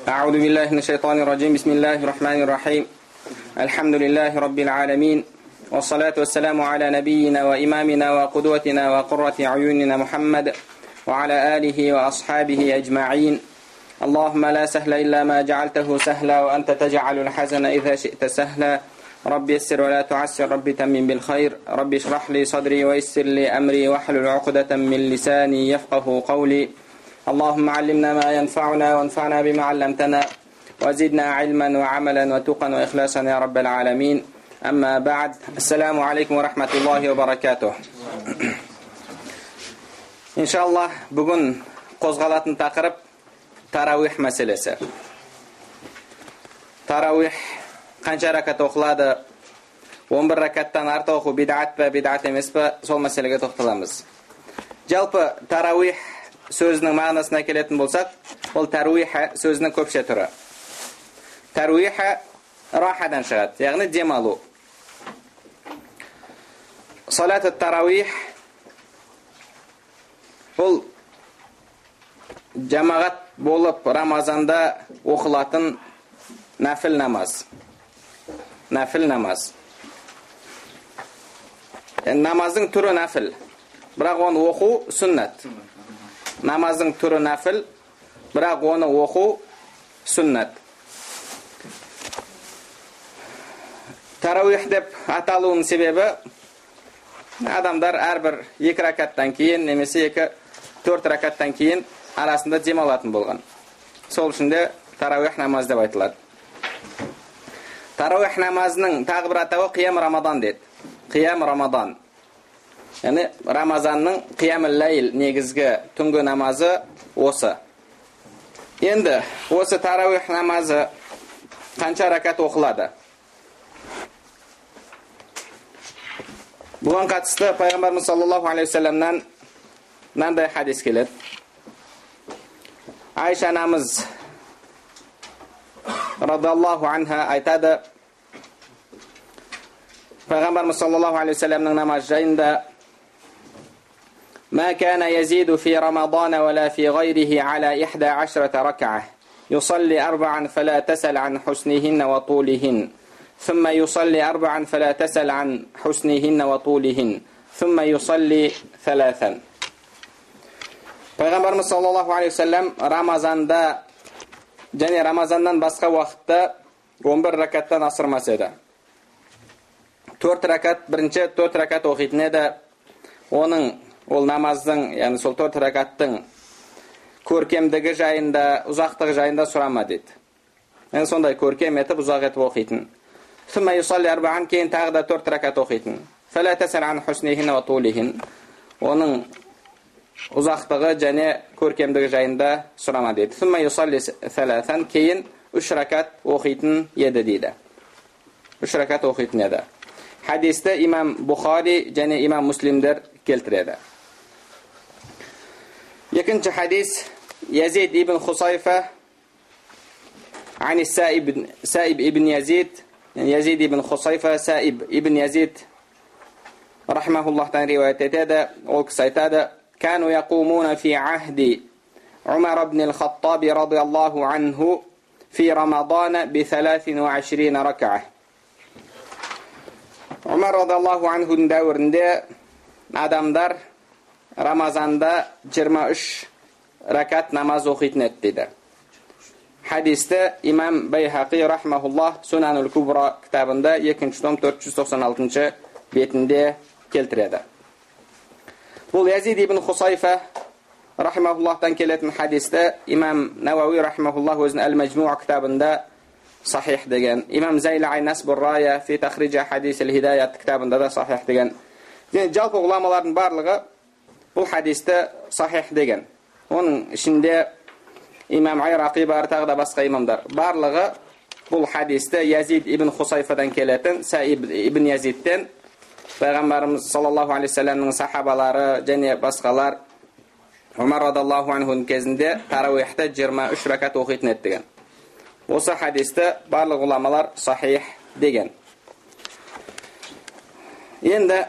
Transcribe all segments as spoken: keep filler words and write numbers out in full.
أعوذ بالله من الشيطان الرجيم. بسم الله الرحمن الرحيم. الحمد لله رب العالمين، والصلاة والسلام على نبينا وإمامنا وقدوتنا وقرة عيوننا محمد وعلى آله وأصحابه أجمعين. اللهم لا سهل إلا ما جعلته سهلا، وأنت تجعل الحزن إذا شئت سهلا. رب يسر ولا تعسر، رب تمم بالخير. رب اشرح لي صدري ويسر لي أمري واحلل عقدة من لساني يفقه قولي. اللهم علمنا ما ينفعنا وانفعنا بما علمتنا وزدنا علما وعملا وتقا وإخلاصا يا رب العالمين. أما بعد، السلام عليكم ورحمة الله وبركاته. İnşallah bugün qozg'alатын taqirib taravih meselesi. Taravih qancha rakat o'qiladi? o'n bir rakatdan ortiq o'qu bid'atmi, bid'at emasmi? Sol masalaga to'xtalamiz. Jalpi taravih so'zining ma'nosini kelетін bo'lsak, ол tarviha so'zining ko'pcha turi. Tarviha rohadan chiqadi, ya'ni dem olу. Salat at-taravih бұл жамағат болып Рамазанда оқылатын нафил намаз. Нафил намаз. Намаздың түрі нафил, бірақ оны оқу сүннат. Намаздың түрі нафил, бірақ оны оқу сүннат. Таравих деп аталуының себебі, адамдар әрбір екі ракаттан кейін, немесе екі төрт ракаттан кейін арасында дем алатын болған. Сол үшін де таравих намаз деп айтылады. Таравих намазының тағы бір атауы қиям Рамадан деді. Қиям Рамадан. Яғни Рамазанның қиямыл ләйл негізгі түнгі намазы осы. Енді осы таравих намазы қанша ракат оқылады? Бұған қатысты пайғамбарымыз саллаллаху алейхи вассаламнан мынандай хадис келеді. Айша анамыз радиаллаху анха айтады, пайғамбарымыз саллаллаху алейхи вассаламның намаз жайында: ما كان يزيد في رمضان ولا في غيره على إحدى عشرة ركعة يصلي أربعا فلا تسل عن حسنهن وطولهن ثم يصلي أربعا فلا تسل عن حسنهن وطولهن ثم يصلي ثلاثا. Пайғамбарымыз саллаллаху алейхи вассалам Рамазанда және Рамазаннан басқа уақытта он бір ракаттан асырмас еді. төрт ракат, бірінші төрт ракат оқитын еді. Оның, ол намаздың, яғни сол төрт ракаттың көркемдігі жайында, ұзақтығы жайында сұрама дейді. Яғни сондай көркем етіп, ұзақ етіп оқитын. ثم يصلي أربعا, кейін тағы да төрт ракат оқитын. فلا تسل عن حسنهن وطولهن. Оның ұзақтығы және көркемдігі жайында сұрама дейді. ثم يصلي ثلاثا, кейін үш ракат оқитын еді дейді. үш ракат оқитын еді. Хадисті имам Бухари және имам Муслимдер келтіреді. Екінші хадис Язид ибн Хусайфа عن السائب سائب ابن يزيد يزيد ابن خصيفة سائب ابن يزيد رحمه الله تعالى رواية تتادى والكسيتادى: كانوا يقومون في عهد عمر بن الخطاب رضي الله عنه في رمضان بثلاث وعشرين ركعة. عمر رضي الله عنه داورنده адамдар Рамазанда жиырма үш ракат намаз оқитын еді дейді. Хадисті имам Байхақи рахмахуллах Сунанул Кубра кітабында екінші том төрт жүз тоқсан алтыншы бетінде келтіреді. Бұл Язид ибн Хусайфа рахмахуллахтан келетін хадисті имам Науауи рахмахуллах өзінің Әл-Мәджмуъ кітабында сахих деген, имам Зайли Айнас Буррая фи тахриджа хадис ал-Хидаят кітабында да сахих деген. Жалпы ғұламалардың барлығы бұл хадисті сахих деген. Оның ішінде имам Айрақи бар, тағы да басқа имамдар. Барлығы бұл хадисті Язид ибн Хусайфадан келетін, Саиб ибн Язидтен, пайғамбарымыз саллаллаху алейхи вассаламның сахабалары және басқалар Умар радиаллаху анхудың кезінде таравихта жиырма үш ракат оқитын еді деген. Осы хадисті барлық ғұламалар сахих деген. Енді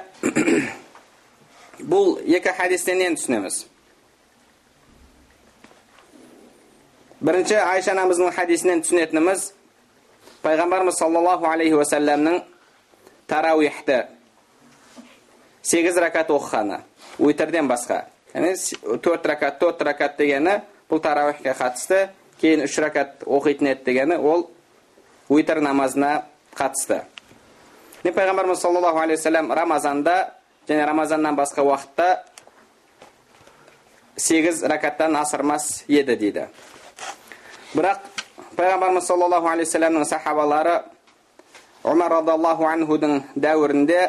бұл екі хадистен не түсінеміз? Бірінші Айша анамыздың хадисінен түсінетініміз, пайғамбарымыз саллаллаху алейхи уассаламның тарауихті сегіз ракат оқығаны, өтірден басқа. Яғни төрт ракат, төрт ракат дегені бұл тарауихке қатысты, кейін үш ракат оқитын еді дегені ол өтір намазына қатысты. Не пайғамбарымыз саллаллаху алейхи уассалам Рамазанда және Рамазаннан басқа уақытта сегіз ракаттан асырмас еді дейді. Бірақ пайғамбарымыз саллаллаху алейхи уассаламның сахабалары Умар радиаллаху анхудың дәуірінде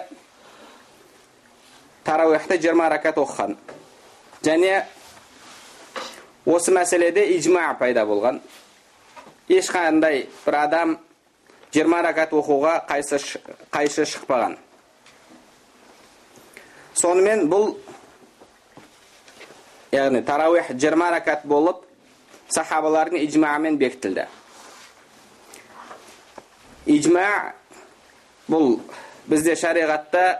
тарауихты жиырма ракат оқыған. Және осы мәселеде иджма пайда болған. Ешқандай бір адам жиырма ракат оқуға қайшы шықпаған. Сонымен бұл, яғни тарауих жиырма ракат болып, сахабалардың иджмамен бекітілді. Иджма бұл бізде шариғатта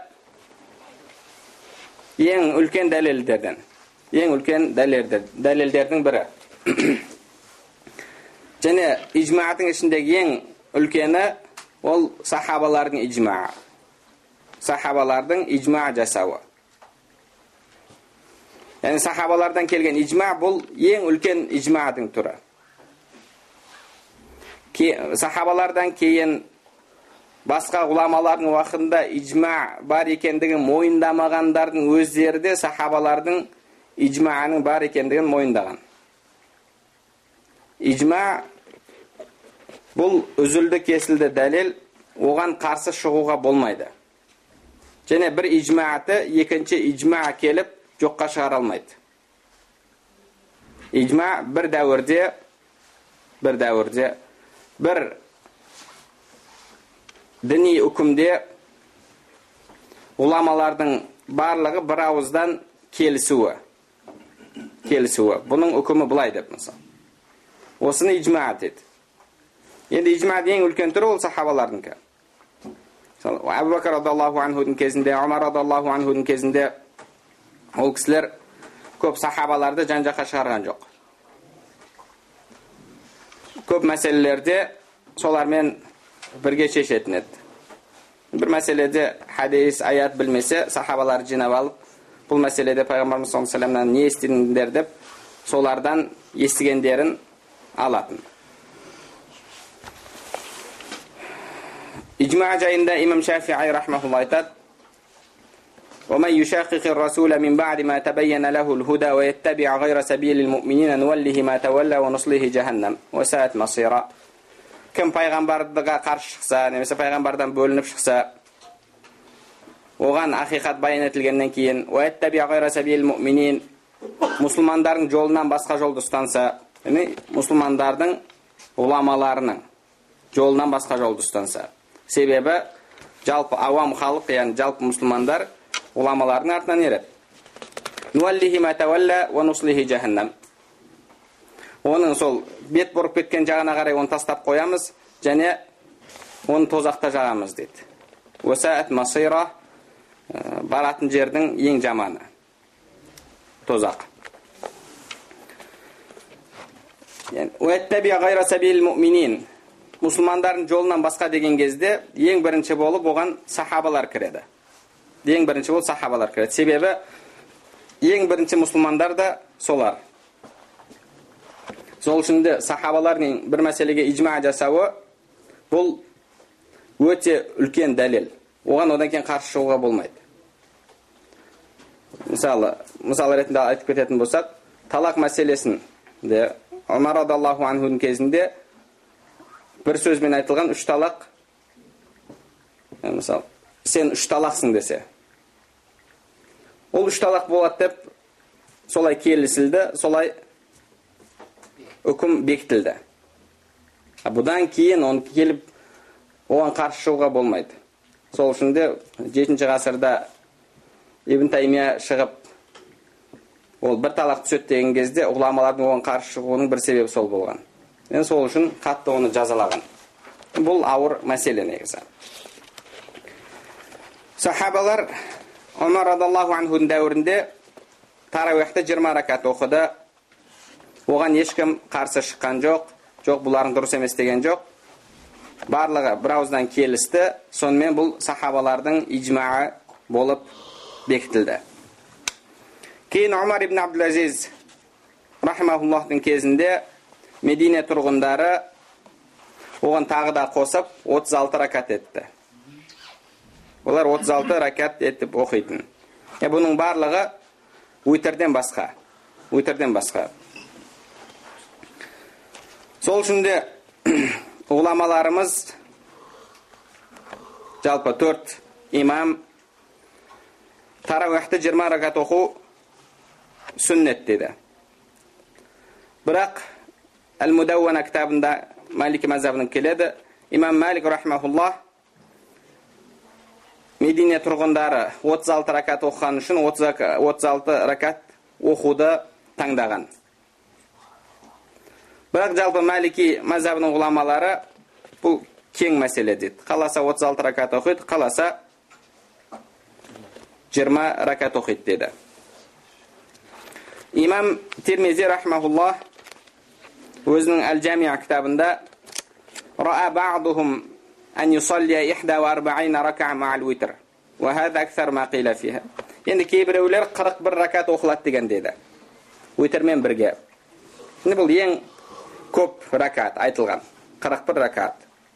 ең үлкен дәлелдерден, ең үлкен дәлелдердің бірі. Және иджманың ішіндегі ең үлкені ол сахабалардың иджма. Сахабалардың иджма жасауы. Яғни сахабалардан келген иджма бұл ең үлкен иджманың түрі. Сахабалардан кейін басқа ғұламалардың уақытында иджма бар екендігін мойындамағандардың өздері де сахабалардың иджманың бар екендігін мойындаған. Иджма бұл үзілді кесілді дәлел, оған қарсы шығуға болмайды. Және бір иджмааты екінші иджма келіп жоққа шығара алмайды. Иджма бір дәуірде, бір дәуірде, бір діни үкімде ғұламалардың барлығы бір ауыздан келісуі. Келісуі. Бұның үкімі былай деп мысалы. Осыны иджма деді. Енді иджманың ең үлкен түрі ол сахабалардыңкі. Абу Бакр радиаллаху анхудың кезінде, Умар радиаллаху анхудың кезінде ол кісілер көп сахабаларды жан-жаққа шығарған жоқ. Көп мәселелерде солармен бірге шешетін еді. Бір мәселеде хадис, аят білмесе, сахабалар жинап алып, бұл мәселеде пайғамбарымыз саллаллаху алейхи вассаламнан не естідіңдер деп, солардан естігендерін алатын. Иджма жайында имам Шафиғи рахмахуллах айтады: ومن يشاقق الرسول من بعد ما تبين له الهدى ويتبع غير سبيل المؤمنين نوله ما تولى ونصله جهنم وساءت مصيرا. Кім пайғамбарға қарсы шықса, немесе пайғамбардан бөлініп шықса, оған ақиқат баян етілгеннен кейін, ويتبع غير سبيل المؤمنين, мұсылмандардың жолынан басқа жолды ұстанса, яғни мұсылмандардың ғұламаларының жолынан басқа жолды ұстанса. Себебі жалпы авам халық, яғни жалпы мұсылмандар ғұламалардың артынан ереді. Нуаллихи ма тавалла ва нуслихи жаханнам. Оның сол бет бұрып кеткен жағына қарай оны тастап қоямыз, және оны тозақта жағамыз дейді. Уасаат масира, баратын жердің ең жаманы тозақ. Уаттаби гайра сабил муъминин. Мұсылмандардың жолынан басқа деген кезде ең бірінші болып оған сахабалар кіреді. Ең бірінші болып сахабалар кіреді. Себебі ең бірінші мұсылмандар да солар. Сол үшін де сахабалардың бір мәселеге иджма жасауы бұл өте үлкен дәлел. Оған одан кейін қарсы шығуға болмайды. Мысалы, мысалы ретінде айтып кететін болсақ, талақ мәселесін де Умар радиаллаху анхудың кезінде бір сөзбен айтылған үш талақ, мысалы, сен үш талақсың десе, ол үш талақ болады деп солай келісілді, солай үкім бекітілді. Бұдан кейін оны келіп оған қарсы шығуға болмайды. Сол үшін де жетінші ғасырда Ибн Таймия шығып, ол бір талақ түсет деген кезде ғұламалардың оған қарсы шығуының бір себебі сол болған. Мен сол үшін қатты оны жазалаған. Бұл ауыр мәселе негізі. Сахабалар Умар радиаллаху анхудың дәуірінде тарауихты жиырма ракат оқыды. Оған ешкім қарсы шыққан жоқ. Жоқ, бұлардың дұрыс емес деген жоқ. Барлығы бір ауыздан келісті. Сонымен бұл сахабалардың иджмаы болып бекітілді. Кейін Умар ибн Абдул-Азиз рахимахуллахтың кезінде Медине тұрғындары оған тағы да қосып отыз алты ракат етті. Олар отыз алты ракат етіп оқитын. Е, бұның барлығы уйтерден басқа. Уйтерден басқа. Сол үшін де ғұламаларымыз жалпы төрт имам тарауихты жиырма ракат оқу сүннет деді. Бірақ Әл-Мудауана кітабында Малики мазхабының келеді. Имам Малик рахимахуллах Медине тұрғындары отыз алты ракат оқыған үшін отыз алты ракат оқуды таңдаған. Бірақ жалпы Малики мазхабының ғұламалары бұл кең мәселе дейді. Қаласа отыз алты ракат оқиды, қаласа жиырма ракат оқиды деді. Имам Тирмизи рахимахуллах өзінің Әл-Джамиа кітабында رأى بعضهم أن يصلي إحدى وأربعين ركعة مع الوتر وهذا أكثر ما قيل فيها. Енді кейбіреулер қырық бір ракат оқылады деген деді. Уитрмен бірге. Енді бұл ең көп ракат айтылған. қырық бір ракат.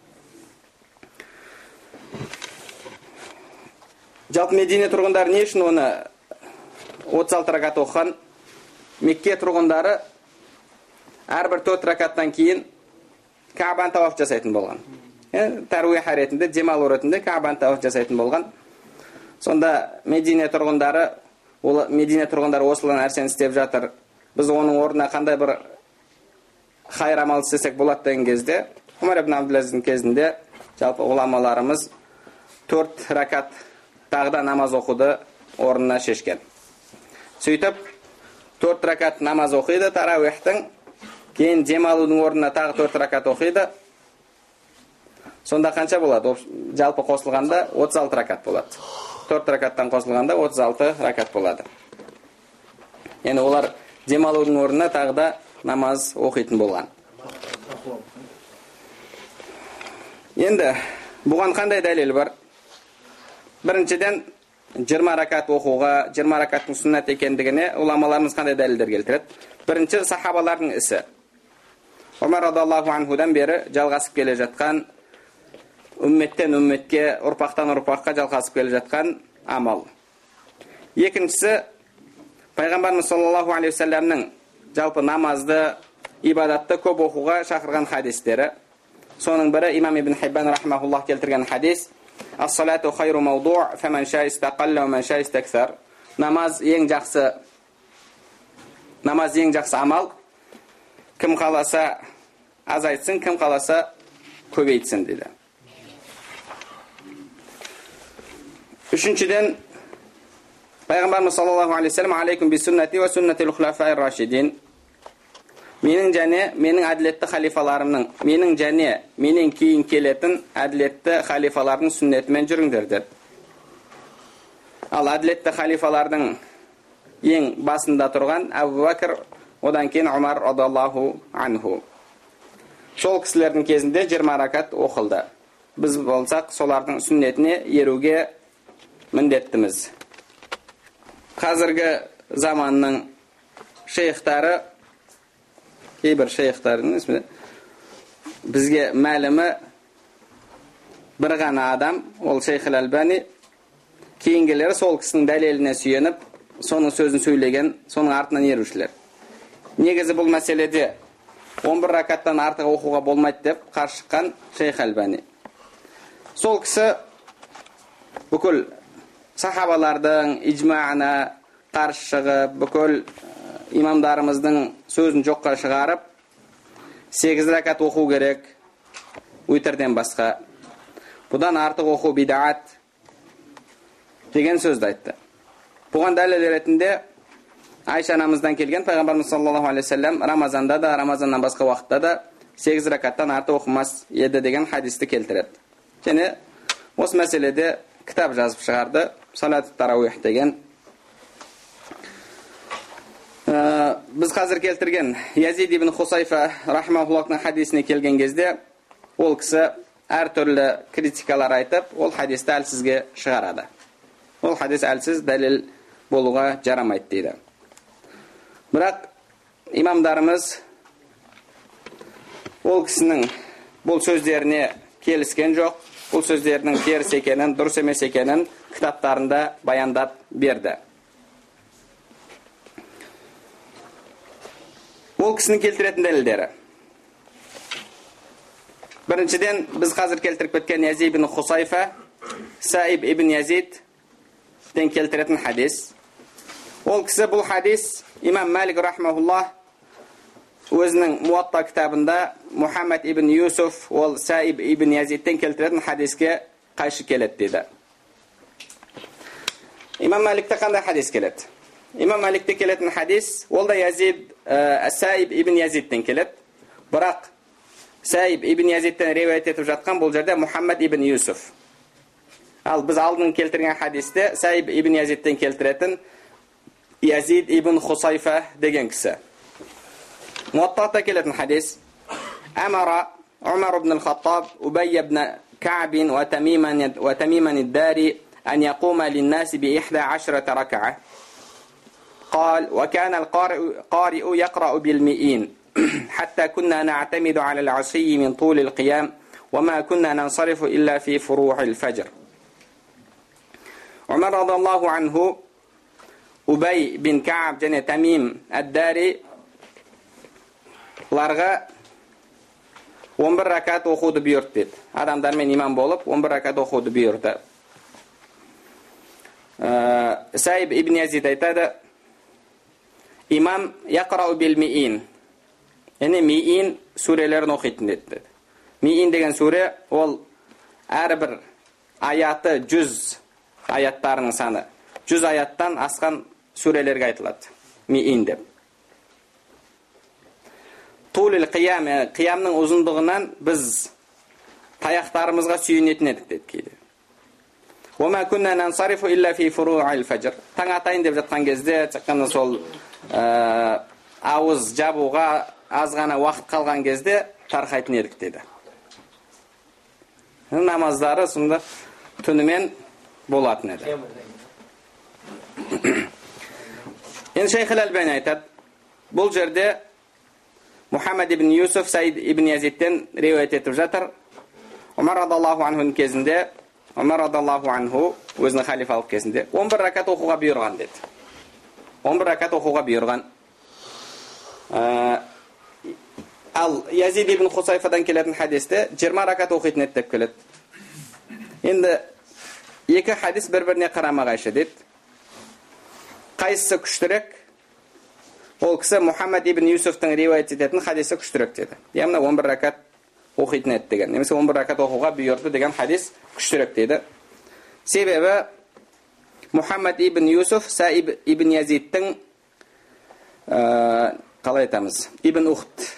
Жалпы Медине тұрғындары не үшін оны отыз алты ракат оқыған? Мекке тұрғындары әрбір төрт ракаттан кейін Каабаны тауаф жасайтын болған. Таруих ретінде, демалу ретінде Каабаны тауаф жасайтын болған. Сонда Медине тұрғындары, Медине тұрғындары осылан әрсен істеп жатыр. Біз оның орнына қандай бір хайыр амал істесек болады деген кезде, Умар ибн Абдул-Азиздің кезінде жалпы ғұламаларымыз төрт ракат тағда намаз оқуды орнына шешкен. Сөйтіп, төрт ракат намаз оқиды тарауихтың, кейін демалудың орнына тағы төрт ракат оқиды. Сонда қанша болады? Жалпы қосылғанда отыз алты ракат болады. төрт ракаттан қосылғанда отыз алты ракат болады. Енді олар демалудың орнына тағы да намаз оқитын болған. Енді бұған қандай дәлел бар? Біріншіден жиырма ракат оқуға, жиырма ракаттың сүннат екендігіне ғұламаларымыз қандай дәлелдер келтіреді? Бірінші сахабалардың ісі. Умар радиаллаху анхудан бері жалғасып келе жатқан, үмметтен үмметке, ұрпақтан ұрпаққа жалғасып келе жатқан амал. Екіншісі, пайғамбарымыз саллаллаху алейхи вассаламның жалпы намазды, ибадатты көп оқуға шақырған хадистері. Соның бірі имам ибн Хиббан рахимахуллах келтірген хадис: "Ас-салату хайру мауду', фаман ша истақалла ва ман ша истаксар." Намаз ең жақсы намаз ең жақсы амал. Кім қаласа азайтсын, кім қаласа көбейтсін дейді. Үшіншіден, пайғамбарымыз саллаллаху алейхи вассалам: "Алейкум би суннати ва суннати ал-хулафаир рашидин." Менің және менің әділетті халифаларымның, менің және менен кейін келетін әділетті халифалардың сүннетімен жүріңдер деді. Ал әділетті халифалардың ең басында тұрған Абу Бакр, одан кейін Умар радиаллаху анху. Сол кісілердің кезінде жиырма ракат оқылды. Біз болсақ солардың сүннетіне еруге міндеттіміз. Қазіргі заманның шейхтары, кейбір шейхтардың бізге мәлімі бір ғана адам, ол Шейх Аль-Албани. Кейінгілері сол кісінің дәлеліне сүйеніп, соның сөзін сөйлеген, соның артынан ерушілер. Негізі бұл мәселеде он бір ракаттан артық оқуға болмайды деп қарсы шыққан Шейх Аль-Албани. Сол кісі бүкіл сахабалардың иджмаына қарсы шығып, бүкіл имамдарымыздың сөзін жоққа шығарып, сегіз ракат оқу керек, уйтерден басқа. Бұдан артық оқу бидаат деген сөзді айтты. Бұған дәлел ретінде Айша анамыздан келген, пайғамбарымыз саллаллаху алейхи вассалам Рамазанда да, Рамазаннан басқа уақытта да сегіз ракаттан артық оқымас еді деген хадисті келтіреді. Және осы мәселеде кітап жазып шығарды, Салат ат-Тарауих деген. біз қазір келтірген Язид ибн Хусайфа рахмауллахтың хадисіне келген кезде, ол кісі әртүрлі критикалар айтып, ол хадисті әлсізге шығарады. Ол хадис әлсіз дәлел болуға жарамайды дейді. Бірақ имамдарымыз ол кісінің бұл сөздеріне келіскен жоқ, бұл сөздерінің теріс екенін, дұрыс емес екенін кітаптарында баяндап берді. Ол кісінің келтіретін дәлелдері. Біріншіден, біз қазір келтіріп кеткен Язид ибн Хусайфа, Саиб ибн Язидтен келтіретін хадис. Ол кісі бұл хадис имам Малик рахмауллах өзінің Муатта кітабында Мухаммад ибн Юсуф ол Саиб ибн Язидтен келтіретін хадиске қайшы келеді дейді. Имам Маликте қандай хадис келеді? Имам Маликте келетін хадис, ол да Язид Саиб ибн Язидтен келеді. Бірақ Саиб ибн Язидтен риуаят етіп жатқан бұл жерде Мухаммад ибн Юсуф. Ал біз алдын келтірген хадисте Саиб ибн Язидтен келтіретін Язид ибн Хусайфа деген кісі. Муаттата келетін хадис: Амара Умар ибн al-Khattab Убай ибн Ка'б ва Тамиман ва Тамиман ad-Dari أن يقوم للناس بإحدى عشرة ركعة. قال: وكان القارئ يقرأ بالمئين حتى كنا نعتمد على العشي من طول القيام وما كنا ننصرف إلا في فروع الفجر. عمر رضي الله عنه Убай бин Ка'б және Тамим ad-Dari ларға он бір ракат оқуды бұйырды деді. Адамдармен имам болып он бір ракат оқуды бұйырды. Саиб ибн Язид айтады: имам яқрау бил миин, яғни миин сүрелерін оқитын деді. Миин деген сүре ол әрбір аяты жүз аяттарының саны. жүз аяттан асқан сүрелерге айтылады. Миин деп. Тулил қиям, қиямның ұзындығынан біз таяқтарымызға сүйенетін едік деді кейде. وما كنا ننصرف إلا في فروع الفجر. Таң атайын деп жатқан кезде, шыққанда сол ауыз жабуға аз ғана уақыт қалған кезде тарқайтын едік деді. Намаздары сонда түнімен болатын еді. Енді Шейх Аль-Албани айтады, бұл жерде Мухаммад ибн Юсуф Саид ибн Язидтен риуаят етіп жатыр. Умар радаллаху анхуның кезінде, Умар радаллаху анху өзінің халифалық кезінде он бір ракат оқуға бұйырған деді. он бір ракат оқуға бұйырған. Ал Язид ибн Хусайфадан келетін хадисте жиырма ракат оқитын еді деп келеді. Енді екі хадис бір-біріне қарама-қайшы деді. Қайсысы күштірек? Ол кісі Мухаммад ибн Юсуфтың риуаят ететін хадисі күштірек деді. Яғни он бір ракат оқитын еді деген. Немесе он бір ракат оқуға бұйырды деген хадис күштірек деді. Себебі Мухаммад ибн Юсуф Саиб ибн Язидтің қалай айтамыз? Ибн Ухт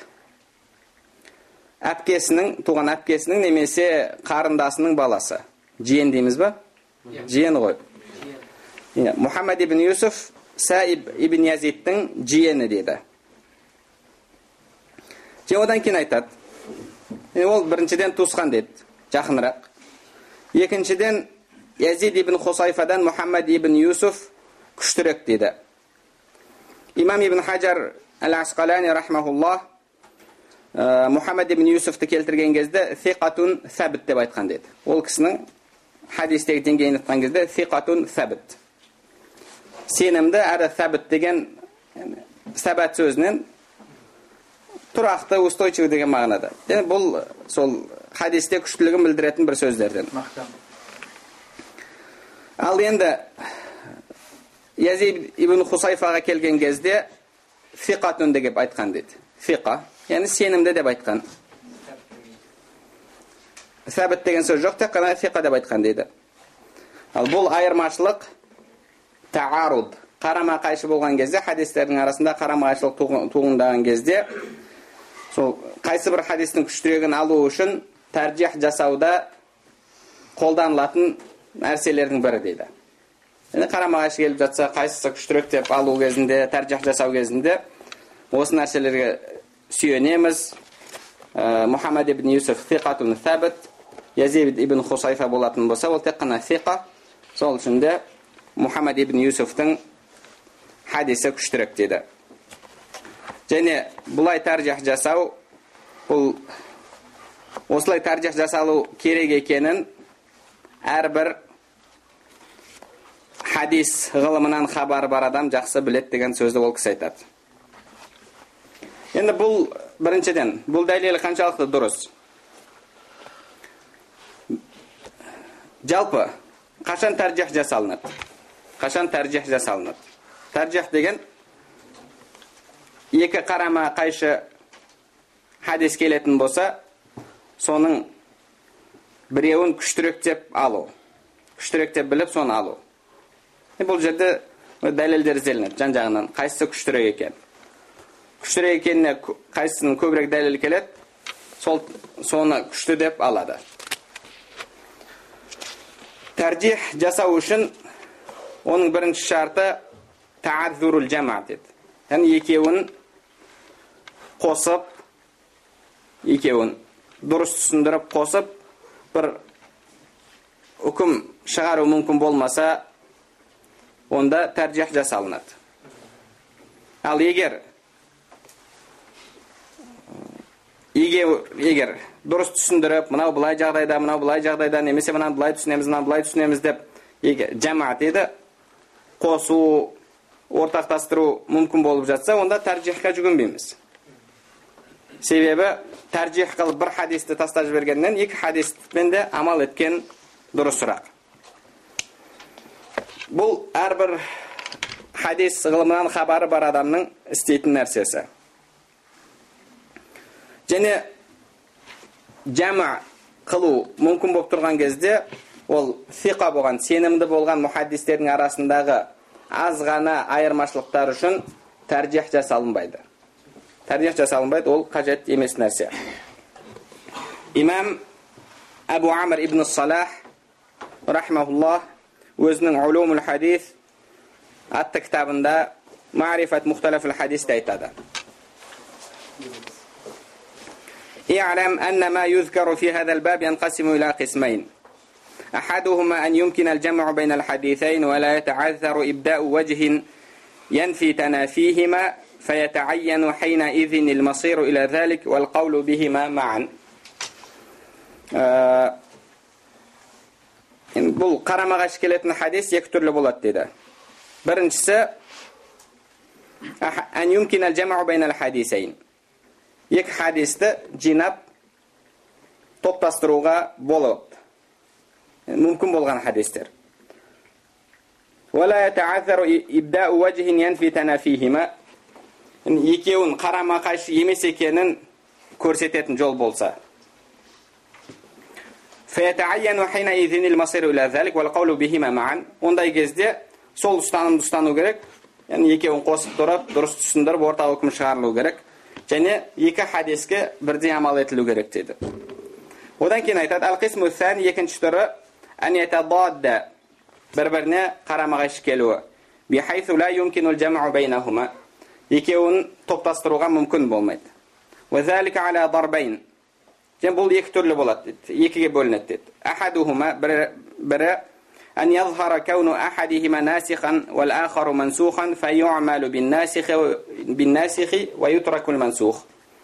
әпкесінің, туған әпкесінің немесе қарындасының баласы. Жиен дейміз ба? Жиен ғой. Мухаммад ибн Юсуф Саиб ибн Язидтің жиені деді. Және одан кейін айтады. Ол біріншіден туысқан деді, жақынырақ. Екіншіден Язид ибн Хусайфадан Мухаммад ибн Юсуф күштірек деді. Имам ибн Хаджар Ал-Асқалани рахмахуллах Мухаммад ибн Юсуфты келтірген кезде «Фиқатун сәбіт» деп айтқан деді. Ол кісінің хадистегі деңгейін айтқан кезде «Фиқатун сәбіт». Сенімді әрі сәбіт деген сәбәт сөзінен тұрақты, устойчивый деген мағынада. Бұл сол хадисте күштілігін білдіретін бір сөздерден. Ал енді Язид ибн Хусайфаға келген кезде «Фиқатун» деп айтқан деді. Фиқа, яғни сенімді деп айтқан. Сәбіт деген сөз жоқ, тек қана фиқа деп айтқан дейді. Ал бұл айырмашылық тағаруд, қарама-қайшы болған кезде, хадистердің арасында қарама-қайшылық туындаған кезде, сол қайсы бір хадистің күштірегін алу үшін тәржих жасауда қолданылатын нәрселердің бірі дейді. Енді қарама-қайшы келіп жатса, қайсысы күштірек деп алу кезінде, тәржих жасау кезінде осы нәрселерге сүйенеміз. Мұхаммад ибн Юсуф сиқатун сабит, Язид ибн Хусайфа болатын болса, ол тек қана сиқа. Сол үшін де Мұхаммад ибн Юсуфтың хадисі күштірек деді. Және бұлай таржих жасау, бұл осылай таржих жасалу керек екенін әрбір хадис ғылымынан хабары бар адам жақсы білет деген сөзді ол кісі айтады. Енді бұл біріншіден, бұл дәлелі қаншалықты дұрыс? Жалпы, қашан таржих жасалынады? Қашан таржих жасалынады? Таржих деген екі қарама қайшы хадис келетін болса, соның біреуін күштірек деп алу. Күштірек деп біліп, соны алу. Бұл жерде дәлелдер ізделінеді, жан-жағынан. Қайсысы күштірек екен? Күштірек екеніне қайсысының көбірек дәлел келеді, соны күшті деп алады. Таржих жасау үшін оның бірінші шарты таъаззурул жама деді. Яғни екеуін қосып, екеуін дұрыс түсіндіріп қосып, бір үкім шығару мүмкін болмаса, онда таржих жасалынады. Ал егер егер егер дұрыс түсіндіріп, мынау былай жағдайда, мынау былай жағдайда, немесе мынаны былай түсінеміз, мынаны былай түсінеміз деп, егер жамаат еді, қосу, ортақтастыру мүмкін болып жатса, онда таржихқа жүгінбейміз. Себебі таржих қылып бір хадисті тастап жібергеннен екі хадиспен де амал еткен дұрысырақ. Бұл әрбір хадис ғылымынан хабары бар адамның істейтін нәрсесі. Және жама қылу мүмкін болып тұрған кезде, ол сиқа болған, сенімді болған мұхаддистердің арасындағы аз ғана айырмашылықтар үшін таржих жасалынбайды. Таржих жасалынбайды, ол қажет емес нәрсе. Имам Абу Амр ибн Салах рахмахуллах өзінің Улумул хадис атты кітабында Ма'рифат мухталафил хадисте айтады. اعلم أن ما يذكر في هذا الباب ينقسم إلى قسمين. أحدهما أن يمكن الجمع بين الحديثين ولا يتعذر إبداء وجه ينفي تنافيهما فيتعين حينئذ المصير إلى ذلك والقول بهما معا. Бұл қарама-қайшы келетін хадис екі түрлі болады деді. Біріншісі أن يمكن الجمع بين الحديثين. Екі хадисті жинап топтастыруға болады. Мүмкін болған хадистер. ولا يتعذر إبداء وجه ينفي تنافيهما. Екеуін қарама-қайшы емес екенін көрсететін жол болса. فيتعين حينئذ المصير إلى ذلك والقول بهما معا. Ондай кезде сол ұстанымды ұстану керек. Яғни екеуін қосып тұрып, дұрыс түсіндіріп, орта үкім шығарылу керек. Және екі хадиске бірдей амал етілу керек деді. Одан кейін айтады, ал-қисму сәни, екінші түрі ән ятададда, бір-біріне қарама-қайшы келуі. Бихайсу ла юмкинул жамъу байнахума. Екеуін топтастыруға мүмкін болмайды. Вазалика аля дарбайн. Және бұл екі түрлі болады деді. Екіге бөлінеді деді. Ахадухума, бірі أن يظهر كون أحدهما ناسخا والآخر منسوخا فيعمل بالناسخ بالناسخ ويترك المنسوخ.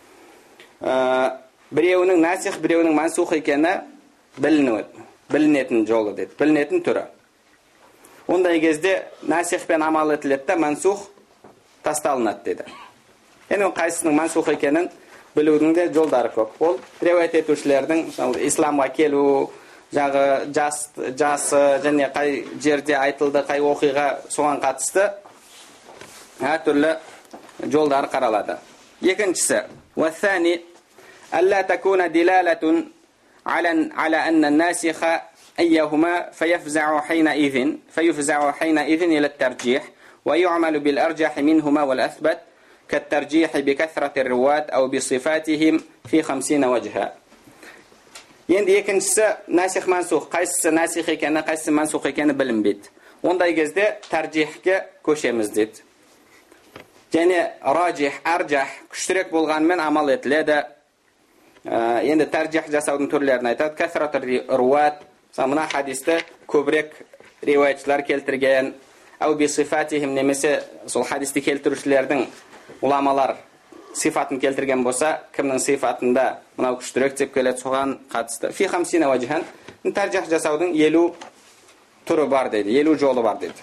Біреуінің насих, біреуінің мансух екені білінетін жолы деді, білінетін түрі. Ондай кезде насихпен амал етіледі, мансух тасталынады деді. Енді қайсының мансух екенін білудің де жолдары көп. Ол риуаят етушілердің исламға келу, жағы жас, жасы және қай жерде айтылды, қай оқиға соған қатысты әртүрлі жолдары қаралады. Екіншісі, وَالثَّانِي أَلَّا تَكُونَ دِلَالَةٌ على أن الناسخ أيهما فيفزع حينئذ فيفزع حينئذ إلى الترجيح ويعمل بالأرجح منهما والأثبت كالترجيح بكثرة الرواة أو بصفاتهم في خمسين وجها. Енді екіншісі насих мансух, қайсысы насих екені, қайсысы мансух екені білінбейді. Ондай кезде таржихке көшеміз деді. және ражих, аржах күштірек болғанымен амал етіледі. Енді таржих жасаудың түрлерін айтады. Касратур руат, мына хадисті көбірек риуаятшылар келтірген. Ау би сифатихим, немесе сол хадисті келтірушілердің уламалар сифатын келтірген болса, кімнің сифатында мынау күштірек деп келеді, соған қатысты. Фи хамсина вajhan, таржих жасаудың елу түрі бар дейді, елу жолы бар дейді.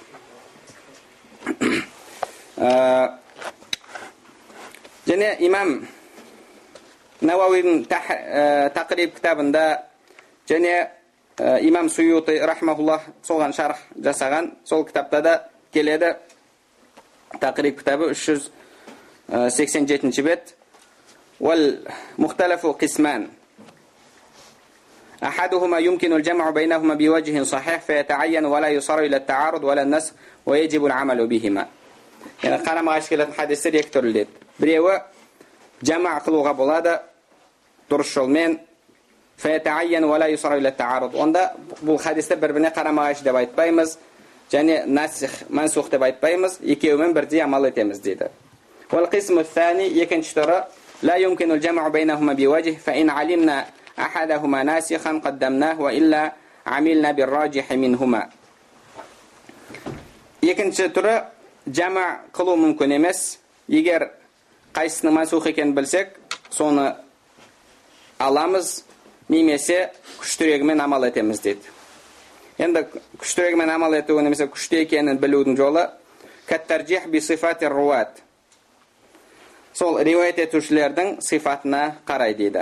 Және имам Науауидің тақриб кітабында және имам Суюти рахмахуллах соған шарх жасаған, сол кітапта да келеді. Тақриб кітабы үш жүз сексен жетінші бет. Вал мухталафу қисман. أحدهما يمكن الجمع بينهما بوجه صحيح فيتعين ولا يصار إلى التعارض ولا النسخ ويجب العمل بهما. يعني қарама қайшы келетін хадистер екі түрлі дейді. Біреуі жама қылуға болады дұрыс жолмен, فيتعين ولا يصار إلى التعارض. Онда бұл хадистер бір-біріне қарама қайшы деп айтпаймыз, және насих, мансух деп айтпаймыз, екеуімен бірдей амал етеміз дейді. والقسم الثاني екінші түрі لا يمكن الجمع بينهما بوجه فإن علمنا أحدهما ناسخا قدمناه وإلا عملنا بالراجح منهما. Екінші түрі жама қылу мүмкін емес. Егер қайсының мансух екенін білсек, соны аламыз, немесе күштірегімен амал етеміз дейді. Енді күштірегімен амал етуі немесе күшті екенін білудің жолы каттаржих би сифати руат. Сол риуаят етушілердің сифатына қарай дейді.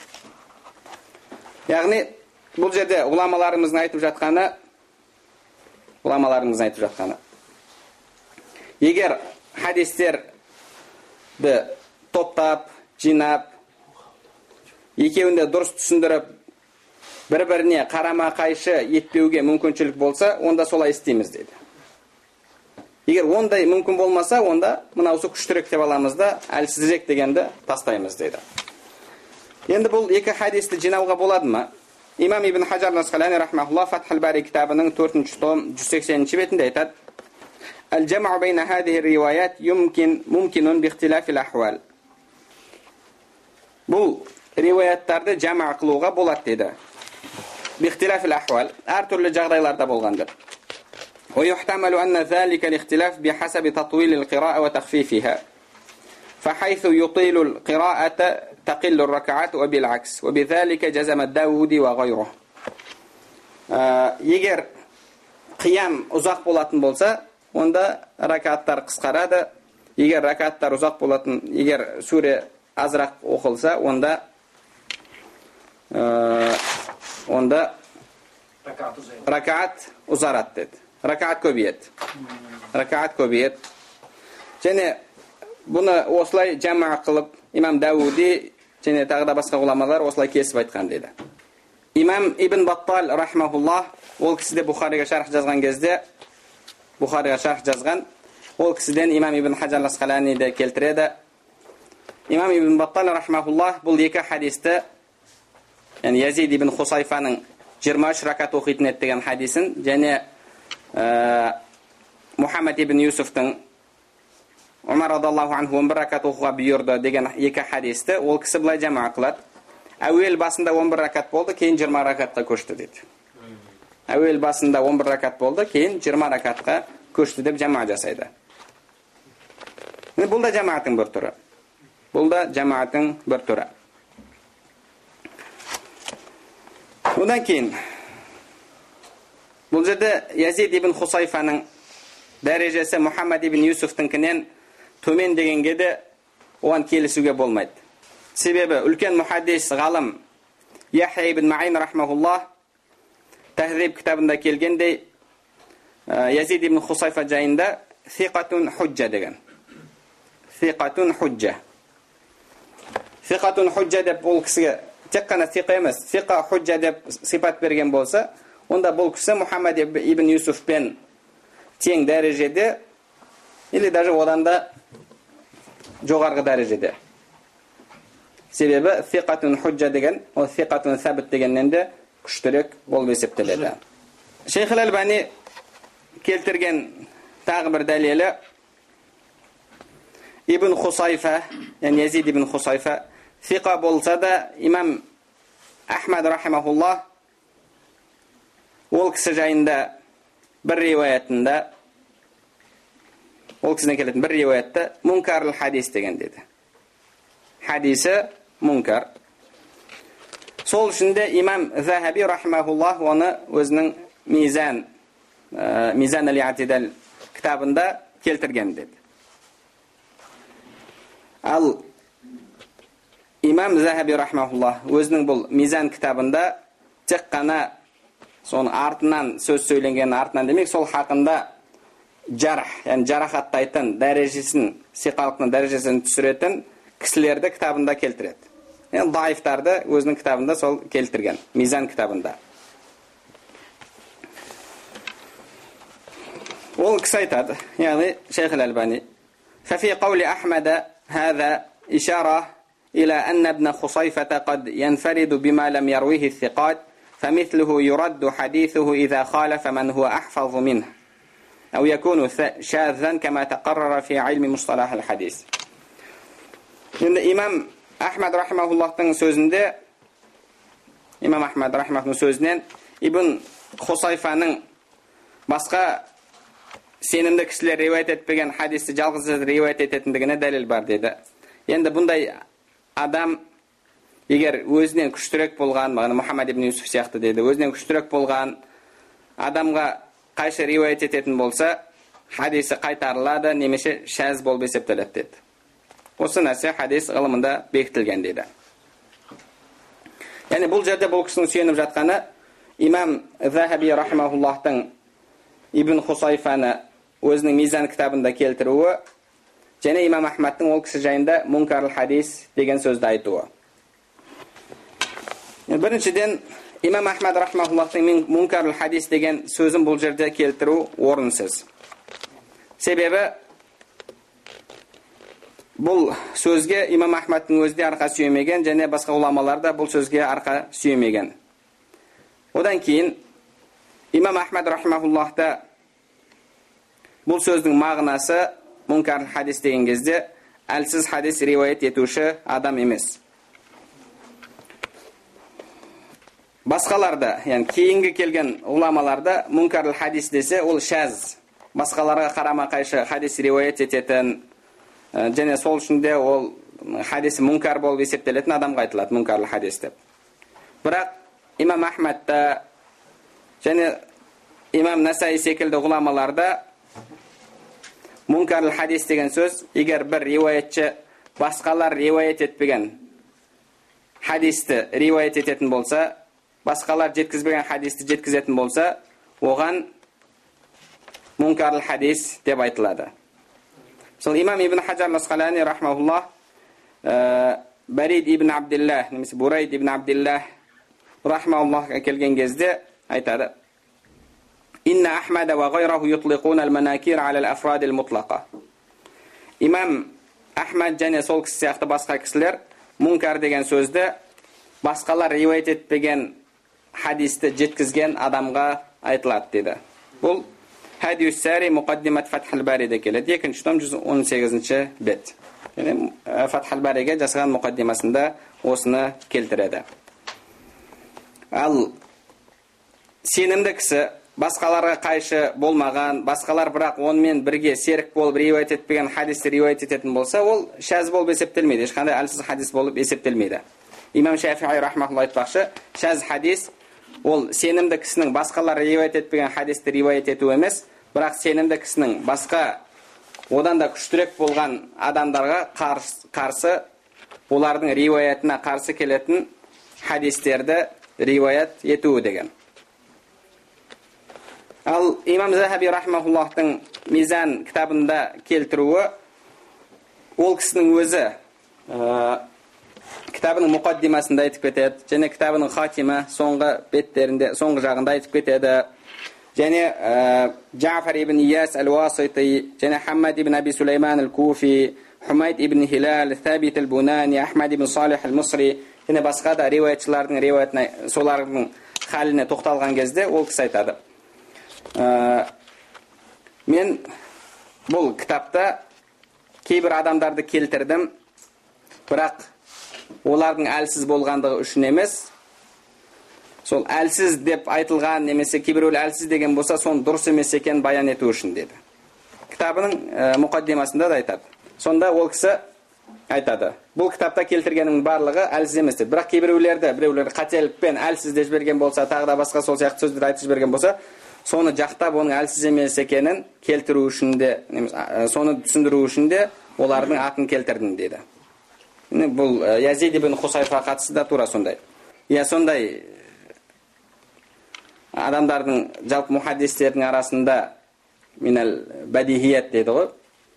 Яғни бұл жерде уламаларымыздың айтып жатқаны, уламаларымыздың айтып жатқаны. Егер хадистерді топтап, жинап, екеуінде дұрыс түсіндіріп, бір-біріне қарама қайшы етпеуге мүмкіншілік болса, онда солай істейміз дейді. Егер ондай мүмкін болмаса, онда мынаусы күштірек деп аламыз да, әлсізірек дегенді тастаймыз дейді. Енді бұл екі хадисті жинауға болады ма? Имам Ибн Хаджар Асқалани рахмахуллах Фатхул Бари кітабының төртінші том жүз сексенінші бетінде айтады: "Аль-джамъу байна хадихи риуаят юмкин мумкинун бихтилафил ахвал." Бұл риуаяттарды жама қылуға болады дейді. Бихтилафил ахвал, әртүрлі жағдайларда болғандар. ويحتمل أن ذلك الاختلاف بحسب تطويل القراءة وتخفيفها فحيث يطيل القراءة تقل الركعات وبالعكس وبذلك جزم الداودي وغيره. Егер қиям ұзақ болатын болса, онда ракаттар қысқарады. Егер ракаттар ұзақ болатын, егер сүре азырақ оқылса, онда онда ракат ұзарады деді. Ракат көбейеді. Ракат көбейеді. Және бұны осылай жама қылып, имам Дауди және тағы да басқа ғұламалар осылай кесіп айтқан дейді. Имам Ибн Баттал рахмахуллах, ол кісіде Бухариға шарх жазған кезде, Бухариға шарх жазған, ол кісіден имам Ибн Хаджар Асқалани де келтіреді. Имам Ибн Баттал рахмахуллах бұл екі хадисті, яғни Язид ибн Хусайфаның жиырма үш ракат оқитын еді деген хадисін, және Мухаммад ибн Юсуфтың Умар радаллаху анху он бір ракат оқуға бұйырды деген екі хадисті ол кісі былай жама қылады. Әуел басында он бір ракат болды, кейін жиырма ракатқа көшті дейді. Әуел басында он бір ракат болды, кейін жиырма ракатқа көшті деп жама жасайды. Бұл да жамааттың бір түрі. Бұл да жамааттың бір түрі. Одан кейін бұл жерде Язид ибн Хусайфаның дәрежесі Мухаммад ибн Юсуфтыңкінен төмен дегенге де оған келісуге болмайды. Себебі үлкен мухаддис ғалым Яхя ибн Маин рахмахуллах Тахриб кітабында келгендей Язид ибн Хусайфа жайында сиқатун худжа деген. Сиқатун худжа. Сиқатун худжа деп ол кісіге тек қана сиқа емес, сиқа худжа деп сипат берген болса, онда бұл кісі Мухаммад ибн Юсуфпен тең дәрежеде, или даже одан да жоғарғы дәрежеде. Себебі сиқатун худжа деген, ол сиқатун сәбіт дегеннен де күштірек болып есептеледі. Шейх Аль-Албани келтірген тағы бір дәлелі ибн Хусайфа, яғни Язид ибн Хусайфа сиқа болса да, имам Ахмад рахимахуллах ол кісі жайында бір риуаятында, ол кісіден келетін бір риуаятта мункарль хадис деген деді. Хадисі мункар. Сол үшін де имам Захаби рахимахуллах оны өзінің мизан мизан ал-Иътидал кітабында келтірген деді. Ал имам Захаби рахимахуллах өзінің бұл мизан кітабында тек қана соның артынан сөз сөйленген, артынан демек сол хақында жарх, яғни жарахаттайтын дәрежесін, сиқалықтың дәрежесін түсіретін кісілерді кітабында келтіреді. Яғни даифтарды өзінің кітабында сол келтірген, мизан кітабында. Ол кісі айтады, яғни Шейх аль-Албани: "Фафи қаули Ахмада хаза ишара иля анна ибн Хусайфата қад янфариду бима лам яруихи ثقات فمثله يرد حديثه إذا خالف من هو أحفظ منه أو يكون شاذا كما تقرر في علم مصطلح الحديث." Енді имам Ахмад рахимахуллахтың сөзінде, имам Ахмад рахимахуллахтың сөзінен ибн Хусайфаның басқа сенімді кісілер риуаят етпеген хадисті жалғыз риуаят ететіндігіне дәлел бар деді. Енді бұндай адам егер өзінен күштірек болған, бағана Мұхаммад ибн Юсуф сияқты деді, өзінен күштірек болған адамға қайшы риуаят ететін болса, хадисі қайтарылады, немесе шәз болып есептеледі деді. Осы нәрсе хадис ғылымында бекітілген деді. Яғни бұл жерде бұл кісінің сүйеніп жатқаны имам Захаби рахимахуллахтың ибн Хусайфаны өзінің мизан кітабында келтіруі, және имам Ахмадтың ол кісі жайында мункарль хадис деген сөзді айтуы. Біріншіден, имам Ахмад рахимахуллахтың мункарль хадис деген сөзін бұл жерде келтіру орынсыз. Себебі бұл сөзге имам Ахмадтың өзі де арқа сүйемеген, және басқа ғұламалар да бұл сөзге арқа сүйемеген. Одан кейін имам Ахмад рахимахуллахта бұл сөздің мағынасы мункарль хадис деген кезде әлсіз хадис риуаят етуші адам емес. Басқаларда, яғни кейінгі келген ғұламаларда мункарль хадис десе ол шәз, басқаларға қарама қайшы хадис риуаят ететін, және сол үшін де ол хадисі мункар болып есептелетін адамға айтылады мункарль хадис деп. Бірақ имам Ахмадта және имам Насаи секілді ғұламаларда мункарль хадис деген сөз, егер бір риуаятшы басқалар риуаят етпеген хадисті риуаят ететін болса, басқалар жеткізбеген хадисті жеткізетін болса, оған мункарль хадис деп айтылады. Сол имам ибн Хаджар Асқалани рахмахуллах Барид ибн Абдиллах, немесе Бурайд ибн Абдиллах рахмахуллахқа келген кезде айтады: "Инна Ахмада ва гайраху ютлиқуна ал-манакир ала ал-афрад al-mutlaqa." Имам Ахмад және сол кісі сияқты басқа кісілер мункар деген сөзді басқалар риуаят етпеген хадисті жеткізген адамға айтылады деді. Бұл Хадиус Сари Муқаддимат Фатхул Бариде келеді. екінші том жүз он сегізінші бет. Яғни Фатхул Бариге жасаған мұқаддимасында осыны келтіреді. Ал сенімді кісі басқаларға қайшы болмаған, басқалар бірақ онымен бірге серік болып риуаят етпеген хадисті риуаят ететін болса, ол шәз болып есептелмейді, ешқандай әлсіз хадис болып есептелмейді. Имам Шафиғи рахмахуллах айтпақшы, шәз хадис ол сенімді кісінің басқалар риуаят етпеген хадисті риуаят ету емес, бірақ сенімді кісінің басқа одан да күштірек болған адамдарға қарсы, олардың риуаятына қарсы келетін хадистерді риуаят етуі деген. Ал имам Захаби рахмахуллахтың мизан кітабында келтіруі, ол кісінің өзі кітабының мұқаддимасында айтып кетеді, және кітабының хатима соңғы беттерінде, соңғы жағында айтып кетеді. Және Джафар ибн Ияс ал-Васити, және Хаммад ибн Аби Сулейман ал-Куфи, Хумайд ибн Хилал, Табит ал-Бунани, Ахмад ибн Салих ал-Мусри, және басқа да риуаятшылардың риуаятына, солардың халіне тоқталған кезде ол кісі айтады: "Мен бұл кітапта кейбір адамдарды келтірдім, бірақ олардың әлсіз болғандығы үшін емес, сол әлсіз деп айтылған немесе кейбіреулер әлсіз деген болса, соны дұрыс емес екенін баян ету үшін деді. Кітабының ә, мұқаддимасында да айтады. Сонда ол кісі айтады, бұл кітапта келтіргеннің барлығы әлсіз емес деді. Бірақ кейбіреулерді, біреулер қателікпен әлсіз деп жіберген болса, тағы да басқа сол сияқты сөздер айтып жіберген болса, соны жақтап оның әлсіз емес екенін келтіру үшін де, соны түсіндіру үшін де олардың атын келтірдім деді. Бұл Язид ибн Хусайфа қатысы да тура сондай. Я сондай адамдардың жалпы мухаддистердің арасында минал бадихият дейді ғой.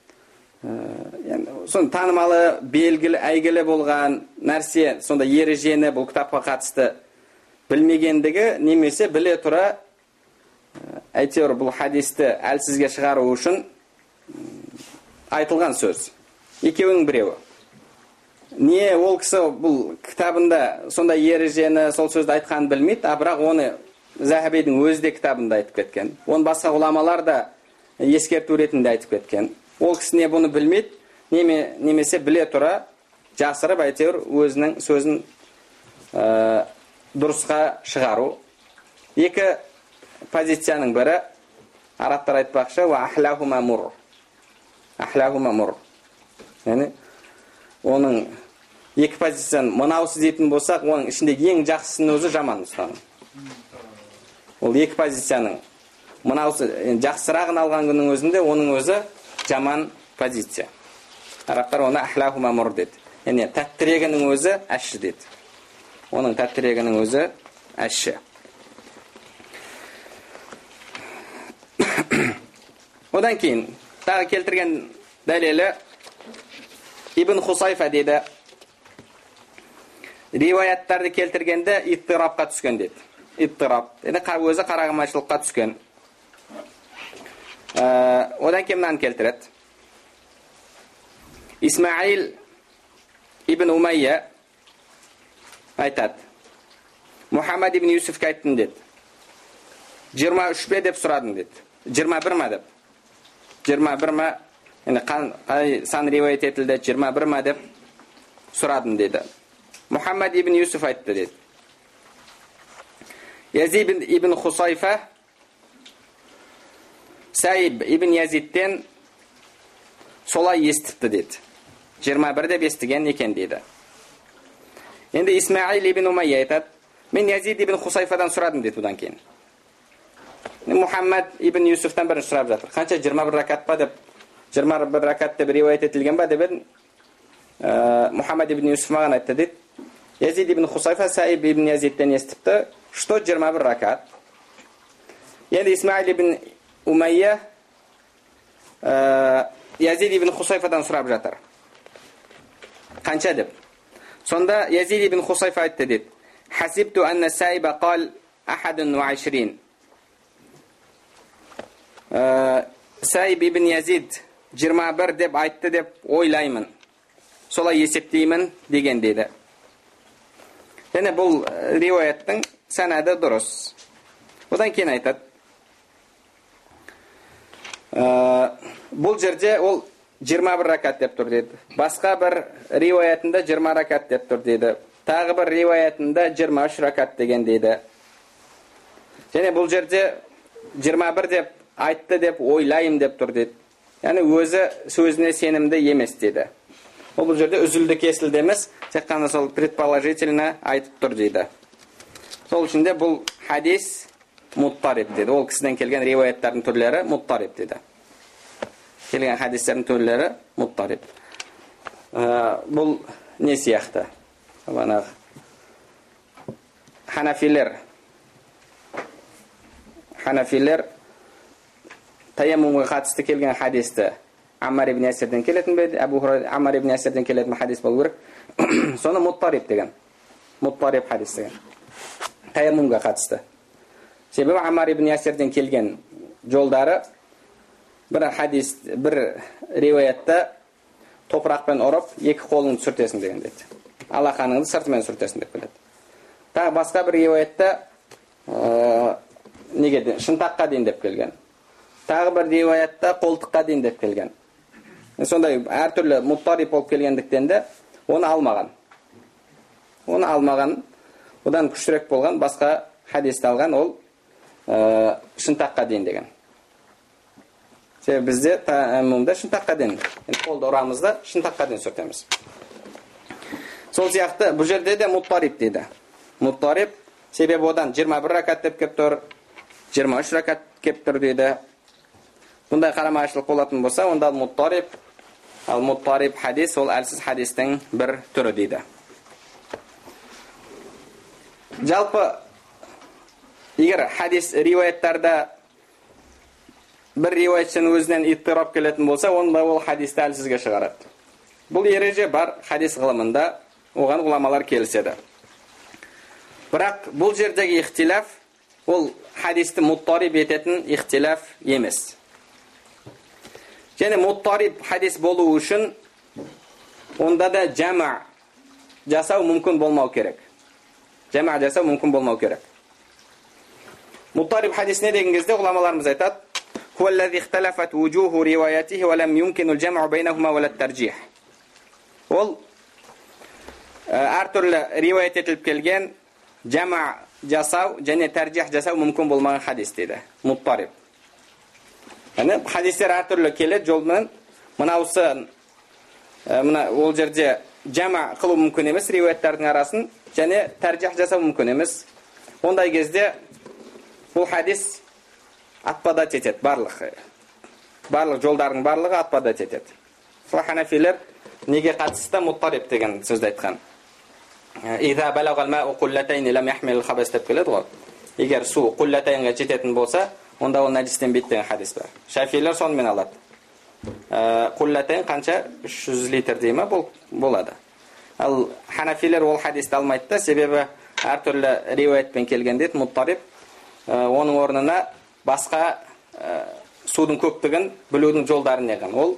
Сон танымалы, белгілі, әйгілі болған нәрсе, сонда ережені бұл кітапқа қатысты білмегендігі немесе біле тұра әйтеуір бұл хадисті әлсізге шығару үшін айтылған сөз. Екеуінің біреуі. Не ол кісі бұл кітабында сонда ережені, сол сөзді айтқанын білмейді, а бірақ оны Захабидің өзі де кітабында айтып кеткен. Оны басқа ғұламалар да ескерту ретінде айтып кеткен. Ол кісі не бұны білмейді, неме, немесе біле тұра жасырып әйтеуір өзінің сөзін ә, дұрысқа шығару. Екі позицияның бірі, арабтар айтпақшы, ва ахлахума мур. Ахлахума мур. Яғни оның екі позицияны мынаусы дейтін болсақ, оның ішінде ең жақсысының өзі жаман ұстаным. Ол екі позицияның мынаусы жақсырағын алған күннің өзінде оның өзі жаман позиция. Арабтар оны ахлахума мур деді. Яғни тәттірегінің өзі әші деді. Оның тәттірегінің өзі әші. Одан кейін тағы келтірген дәлелі Ибн Хусайфа дейді, риуаяттарды келтіргенде иттирапқа түскен деді. Иттирап. Өзі қарағымайшылыққа түскен. Одан кейін мынаны келтіреді. Исмаил ибн Умайя айтады. Мухаммад ибн Юсуфқа айттым деді. жиырма үш пе деп сұрадым деді. жиырма бір ма деп. жиырма бір ма, қай сан риуаят етілді, жиырма бір ма деп сұрадым деді. Мухаммад ибн Юсуф айтты деді. Язид ибн Хусайфа Саиб ибн Язидтен солай естіпті деді. жиырма бір деп естіген екен дейді. Енді Исмаил ибн Умайя айтады, мен Язид ибн Хусайфадан сұрадым деді бұдан кейін. Мухаммад ибн Юсуфтан бірінші сұрап жатыр. Қанша жиырма бір ракат па деп, жиырма бір ракат деп риуаят етілген ба деп едім. Мухаммад ибн Юсуф маған айтты дейді. Язид ибн Хусайфа Саиб ибн Язидтен естіпті, что жиырма бір ракат. Енді Исмаил ибн Умайя Язид ибн Хусайфадан сұрап жатыр. Қанша деп. Сонда Язид ибн Хусайфа айтты дейді. Хасибту анна Саиба қал ахадун ва ашрин. Саиб ибн Язид жиырма бір деп айтты деп ойлаймын. Солай есептеймін деген дейді. Және бұл риуаяттың санады дұрыс. Одан кейін айтады. Бұл жерде ол жиырма бір ракат деп тұр деді. Басқа бір риуаятында жиырма ракат деп тұр деді. Тағы бір риуаятында жиырма үш ракат деген дейді. Және бұл жерде жиырма бір деп айтты деп ойлайым деп тұр деді. Яғни өзі сөзіне сенімді емес деді. Ол бұл жерде үзілді кесілді емес, тек қана сол предположительно айтып тұр дейді. Сол үшін де бұл хадис муттариб деді. Ол кісіден келген риуаяттардың түрлері муттариб деді. Келген хадистердің түрлері муттариб. Бұл не сияқты? Ханафилер Ханафилер таяммумға қатысты келген хадисті Аммар ибн Ясирден келетін бе, Абу Хурайра Аммар ибн Ясирден келетін хадис болу керек. Соны муттариб деген. Муттариб хадис деген. Таяммумға қатысты. Себебі Аммар ибн Ясирден келген жолдары бір хадис, бір риуаятта топырақпен ұрып, екі қолыңды сүртесің деген деді. Алақаныңды сыртымен сүртесің деп келеді. Тағы басқа бір риуаятта неге шынтаққа дейін деп келген. Тағы бір риуаятта қолтыққа дейін деп келген. Сондай әртүрлі муттариб болып келгендіктен де оны алмаған. Оны алмаған, одан күшірек болған басқа хадисті алған, ол ә, шынтаққа дейін деген. Себебі бізде тәәммумда шынтаққа дейін, қолды ұрамызда шынтаққа дейін сүртеміз. Сол сияқты бұл жерде де муттариб дейді. Муттариб, себебі одан жиырма бір ракат деп кеп тұр, жиырма үш ракат кеп тұр дейді. Бұндай қарамайшылық болатын болса, онда муттариб, ал муттариб хадис, ол әлсіз хадистің бір түрі дейді. Жалпы, егер хадис риуаяттарда бір риуаятшының өзінен иттираб келетін болса, онда ол хадисті әлсізге шығарады. Бұл ереже бар хадис ғылымында, оған ғұламалар келіседі. Бірақ бұл жердегі ихтилаф, ол хадисті муттариб ететін ихтилаф емес. Және муттариб хадис болу үшін, онда да жама жасау мүмкін болмау керек. Жама жасау мүмкін болмау керек. Муттариб хадис не деген кезде ғұламаларымыз айтады: "Хуаллази ихталафат вужуху риwayatihi ва лам юмкину аль-жам'у байнахума ва ат-тарджих." Ол әртүрлі риwayat етіліп келген жама жасау және тарджих жасау мүмкін болмаған хадис дейді. Муттариб. Яғни хадистер әртүрлі келеді жолмен. Мынаусы мына ол жерде жама қылу мүмкін емес риwayаттардың арасын, және тарджих жасау мүмкін емес. Ондай кезде бұл хадис атпадат етеді, барлық барлық жолдардың барлығы атпадат етеді. Сол ханафилер неге қатысты муттариб деген сөзді айтқан. "Иза балагал мау қуллатайни лам яхмил al-хабас" деп келеді ғой. Егер су қуллатайнға жететін болса, онда ол нәжістенбейді деген хадис бар. Шафилер сонымен алады. Қуллатайн қанша? үш жүз литр дей ма болады. Ал ханафилер ол хадисті алмайды да, себебі әртүрлі риwayatпен келген дейді, муттариб. Оның орнына басқа судың көптігін білудің жолдарын неған. Ол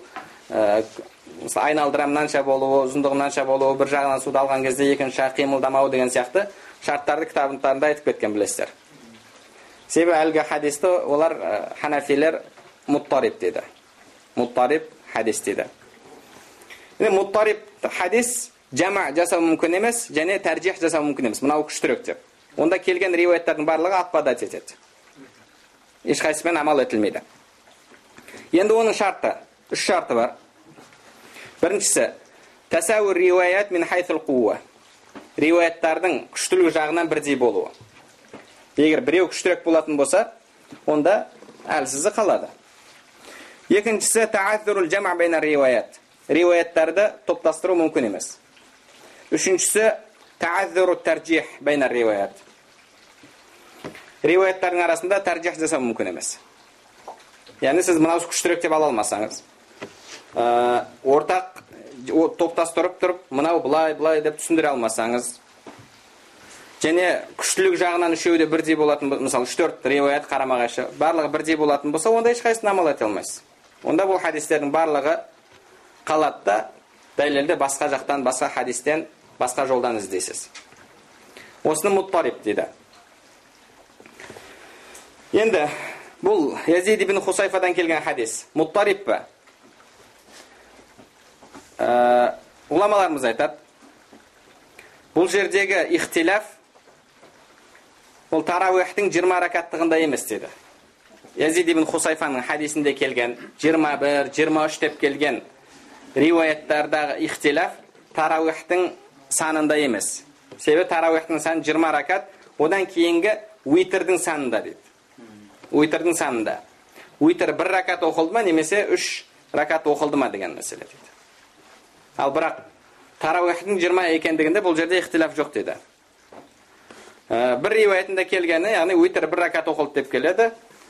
айналдырам мынанша болуы, ұзындығы мынанша болуы, бір жағынан суды алған кезде екінші жақ қимылдамау деген сияқты шарттарды кітабында айтып кеткен, білесіздер. Себебі әлгі хадисті олар ханафилер муттариб дейді. Муттариб хадис дейді. Муттариб хадис жама жасау мүмкін емес, және тарджих жасау мүмкін емес. Мынау күштірек деп. Онда келген риwayаттардың барлығы атпадат етеді. Ешқайсымен амал етілмейді. Енді оның шарты, үш шарты бар. Біріншісі, тасаур риwayat min haythul quwwa. Риwayаттардың күштілік жағынан бірдей болуы. Егер біреу күштірек болатын болса, онда әлсізі қалады. Екіншісі, ta'athurul jam' bayna riwayat. Риwayаттарды топтастыру мүмкін емес. Үшіншісі, ta'athurut tarjih bayna riwayat. Риwayаттардың арасында тарджих жасау мүмкін емес. Яғни сіз мынаусы күштірек деп ала алмасаңыз, ортақ топтастырып тұрып, мынау былай былай деп түсіндіре алмасаңыз, және күштілік жағынан үшеуі де бірдей болатын, мысалы үш төрт риwayat қарама-қайшы, барлығы бірдей болатын болса, онда ешқайсысын амал ете алмайсыз. Онда бұл хадистердің барлығы қалады да, дәлелді басқа жақтан, басқа хадистен, басқа жолдан іздейсіз. Осыны муттариб дейді. Енді бұл Язид ибн Хусайфадан келген хадис. Муттариб ба? Ғұламаларымыз айтады, бұл жердегі ихтилаф ол тарауихтың жиырма ракаттығында емес деді. Язид ибн Хусайфаның хадисінде келген жиырма бір, жиырма үш деп келген риwayаттардағы ихтилаф тарауихтың санында емес. Себебі тарауихтың саны жиырма ракат, одан кейінгі уитрдің санында дейді. Уитрдің санында. Уитр бір ракат оқылды ма, немесе үш ракат оқылды ма деген мәселе дейді. Ал бірақ тарауихтың жиырма екендігінде бұл жерде ихтилаф жоқ дейді. Бір риwayatында келгені, яғни уитр бір ракат оқылды деп келеді.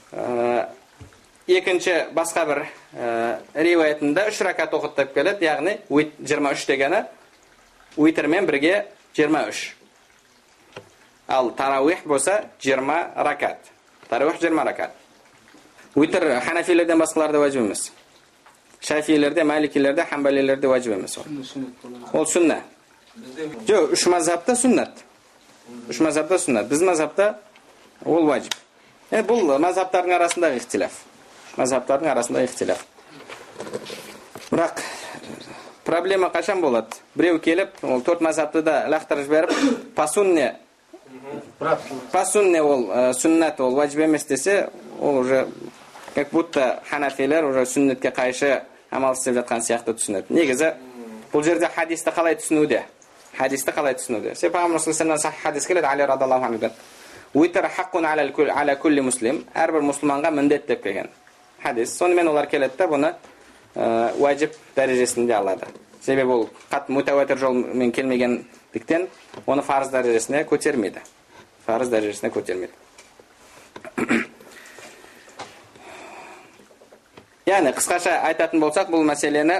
Екінші басқа бір риwayatында үш ракат оқылды деп келеді, яғни жиырма үш дегені уитрмен бірге жиырма үш. Ал тарауих болса жиырма ракат. Тарауих жиырма ракат. Уитр ханафилерден басқаларда важib емес. Шафилерде, маликилерде, хамбалилерде важib емес. Ол сүнна. Жоқ, үш мазхабта сүннат. Үш мазхабта сүннат. Біз мазхабта ол важib. Бұл мазхабтардың арасындағы ихтилаф. Мазхабтардың арасындағы ихтилаф. Бірақ проблема қашан болады? Біреу келіп, ол төрт мазхабты да лақтырып жіберіп, пасунне пасунне ол сүннат, ол ваджиб емес десе, ол уже как будто ханафилер уже сүннетке қайшы амал істеп жатқан сияқты түсінеді. Негізі бұл жерде хадисті қалай түсінуде? Хадисті қалай түсінуде? Пайғамбар саллаллаху алейхи хадис келеді, Али радиаллаху анхудан. Уитр хаққун аля кулли муслим, әрбір мұсылманға міндет деп келген хадис. Сонымен олар келеді де бұны уаджиб дәрежесінде алады. Себебі ол қатты мутауатир жолмен келмегендіктен оны фарыз дәрежесіне көтермейді. Фарыз дәрежесіне көтермейді. Яғни қысқаша айтатын болсақ, бұл мәселені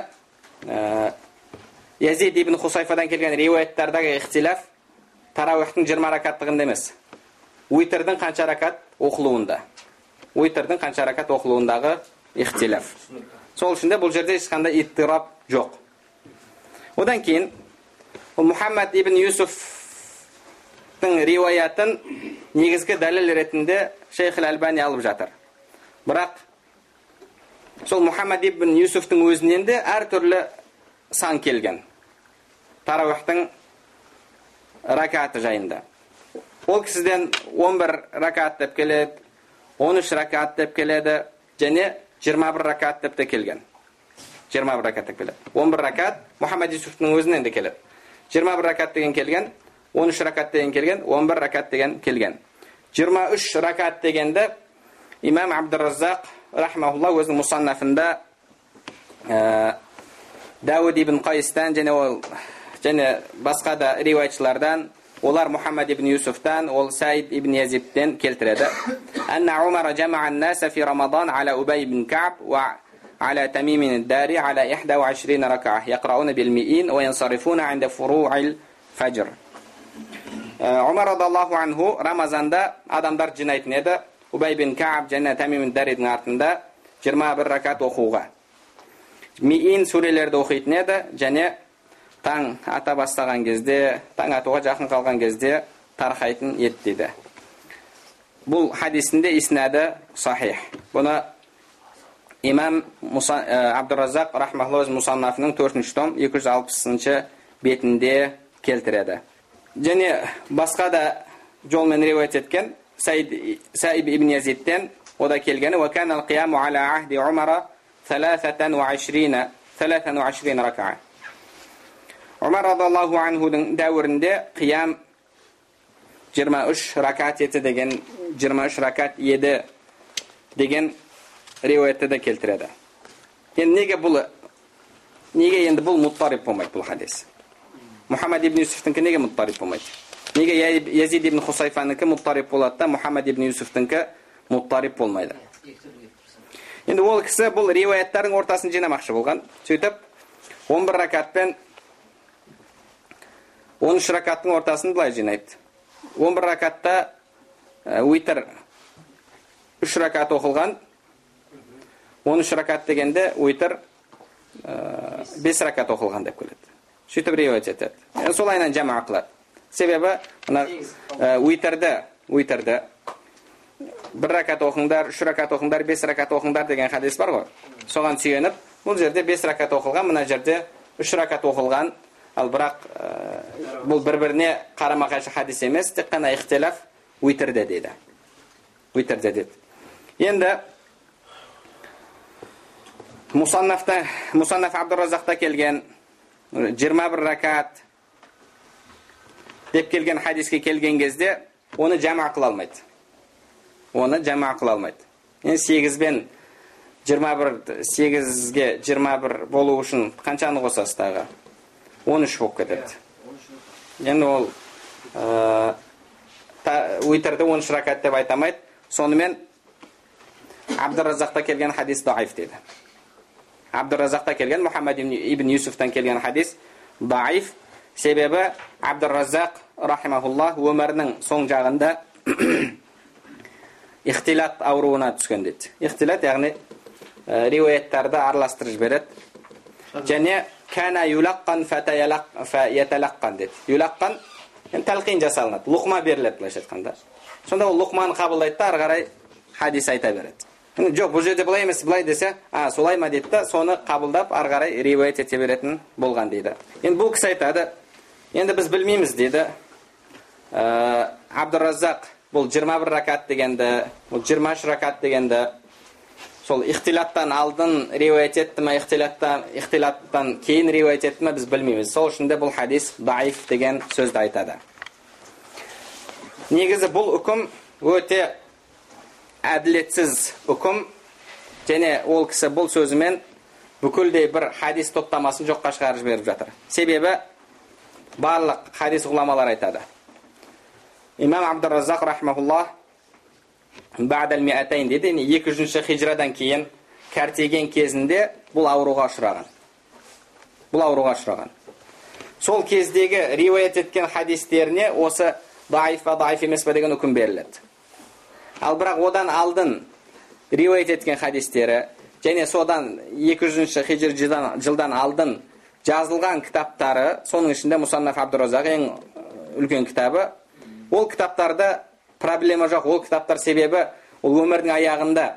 Язид ибн Хусайфадан келген риуаяттардағы ихтилаф тарауихтың жиырма ракаттығында емес, уитрдің қанша ракат оқылуында. Уитрдің қанша ракат оқылуындағы ихтилаф. Сол үшін де бұл жерде ешқандай иттираб жоқ. Одан кейін Мухаммад ибн Юсуфтың риуаятын негізгі дәлел ретінде Шейх Аль-Албани алып жатыр. Бірақ сол Мухаммад ибн Юсуфтың өзінен де әртүрлі сан келген тарауихтың ракаты жайында. Ол кісіден он бір ракат деп келеді, он үш ракат деп келеді, және жиырма бір ракат деп те келген. жиырма бір ракат деп келеді. он бір ракат Мухаммад Юсуфтың өзінен де келеді. жиырма бір ракат деген келген, он үш ракат деген келген, он бір ракат деген келген. жиырма үш ракат дегенді имам Абдур-Раззақ рахмаулла өзінің мусаннафында Дауд ибн Қайыстан және ол және басқа да риуаятшылардан, олар Мухаммад ибн Юсуфтан, ол Саид ибн Язибтен келтіреді. Анна Умар жама'a an-nasa fi Ramadan ala Ubay ibn Ka'b wa ala Tamim ad-Dari ala واحد وعشرين ركعة يقرؤون بالمئين وينصرفون عند فروع الفجر. Умар радиаллаху анху Рамазанда адамдар жинайтын еді. Убай ибн Кa'б және Тамим ad-Даридің артында жиырма бір ракат оқуға. Миин сүрелерді оқитын еді, және таң ата бастаған кезде, таң атуға жақын қалған кезде тарқайтын еді дейді. Бұл хадисінде иснады сахих. Бұны имам Абдур-Раззақ рахмаулла өз мусаннафының төртінші том екі жүз алпысыншы бетінде келтіреді. Және басқа да жолмен риуаят еткен Саид ибн Язидтен ода келгені ва кана ал-қияму аля ахди Умара ثلاثة وعشرين ركعة. Умар радиаллаху анхудың дәуірінде қиям жиырма үш ракат еді деген, жиырма үш ракат еді деген риуаятты да келтіреді. Енді неге бұл неге енді бұл муттариб болмайды бұл хадис? Мухаммад ибн Юсуфтыңкі неге муттариб болмайды? Неге Язид ибн Хусайфаныкі муттариб болады да, Мухаммад ибн Юсуфтыңкі муттариб болмайды? Енді ол кісі бұл риуаяттардың ортасын жинамақшы болған. Сөйтіп, он бір ракатпен он үш ракаттың ортасын былай жинайды. он бір ракатта уитр үш ракат оқылған, он үш ракат дегенде уитр бес ракат оқылған деп келеді. Сөйтіп риуаят етеді. Солайынан жама қылады. Себебі уитрді, уитрді бір ракат оқыңдар, үш ракат оқыңдар, бес ракат оқыңдар деген хадис бар ғой. Соған сүйеніп, бұл жерде бес ракат оқылған, мына жерде үш ракат оқылған, ал бірақ бұл бір-біріне қарама-қайшы хадис емес, тек қана ихтилаф уитрде дейді. Уитрде дейді. Енді Мусаннафта, Мусаннаф Абдур-Раззақта келген жиырма бір ракат деп келген хадиске келген кезде оны жама қыла алмайды. Оны жама қыла алмайды. Енді сегіз бен жиырма бір, сегізге жиырма бір болу үшін қаншаны қосасыз тағы? он үш болып кетеді. Енді ол уитрді он үш ракат деп айтамайды. Сонымен Абдур-Раззақта келген хадис даиф дейді. Абдур-Раззақта келген Мухаммад ибн Юсуфтан келген хадис даиф. Себебі Абдур-Раззақ рахимахуллах өмірінің соң жағында ихтилат ауруына түскен дейді. Ихтилат яғни риуаяттарды араластырып жібереді. Және кана юлаққан фаяталаққан дейді. Юлаққан талқин жасалынады. Лұқма беріледі былайша айтқанда. Сонда ол лұқманы қабылдайды да ары қарай хадис айта береді. Жоқ, бұл жерде былай емес, былай десе, а, солай ма дейді да, соны қабылдап ары қарай риуаят ете беретін болған дейді. Енді бұл кісі айтады, енді біз білмейміз дейді. Абдураззақ бұл жиырма бір ракат дегенді, бұл жиырма үш ракат дегенді, сол ихтилаттан алдын риуаят етті ме, ихтилаттан, ихтилаттан кейін риуаят етті ме, біз білмейміз. Сол үшін де бұл хадис даиф деген сөзді айтады. Негізі бұл үкім өте әділетсіз үкім, және ол кісі бұл сөзімен бүкілдей бір хадис топтамасын жоққа шығарып беріп жатыр. Себебі барлық хадис ғұламалар айтады. Имам Абдураззақ рахмахуллах ба'дал миатайн дейді, екі жүзінші хижрадан кейін кәртеген кезінде бұл ауруға ұшыраған. Бұл ауруға ұшыраған. Сол кездегі риуаят еткен хадистеріне осы даиф па даиф емес па деген үкім беріледі. Ал бірақ одан алдын риуаят еткен хадистері және содан екі жүзінші хижр жылдан алдын жазылған кітаптары, соның ішінде Мусаннаф Абдураззақ ең үлкен кітабы. Ол кітаптарда проблема жоқ. Ол кітаптар себебі ол өмірдің аяғында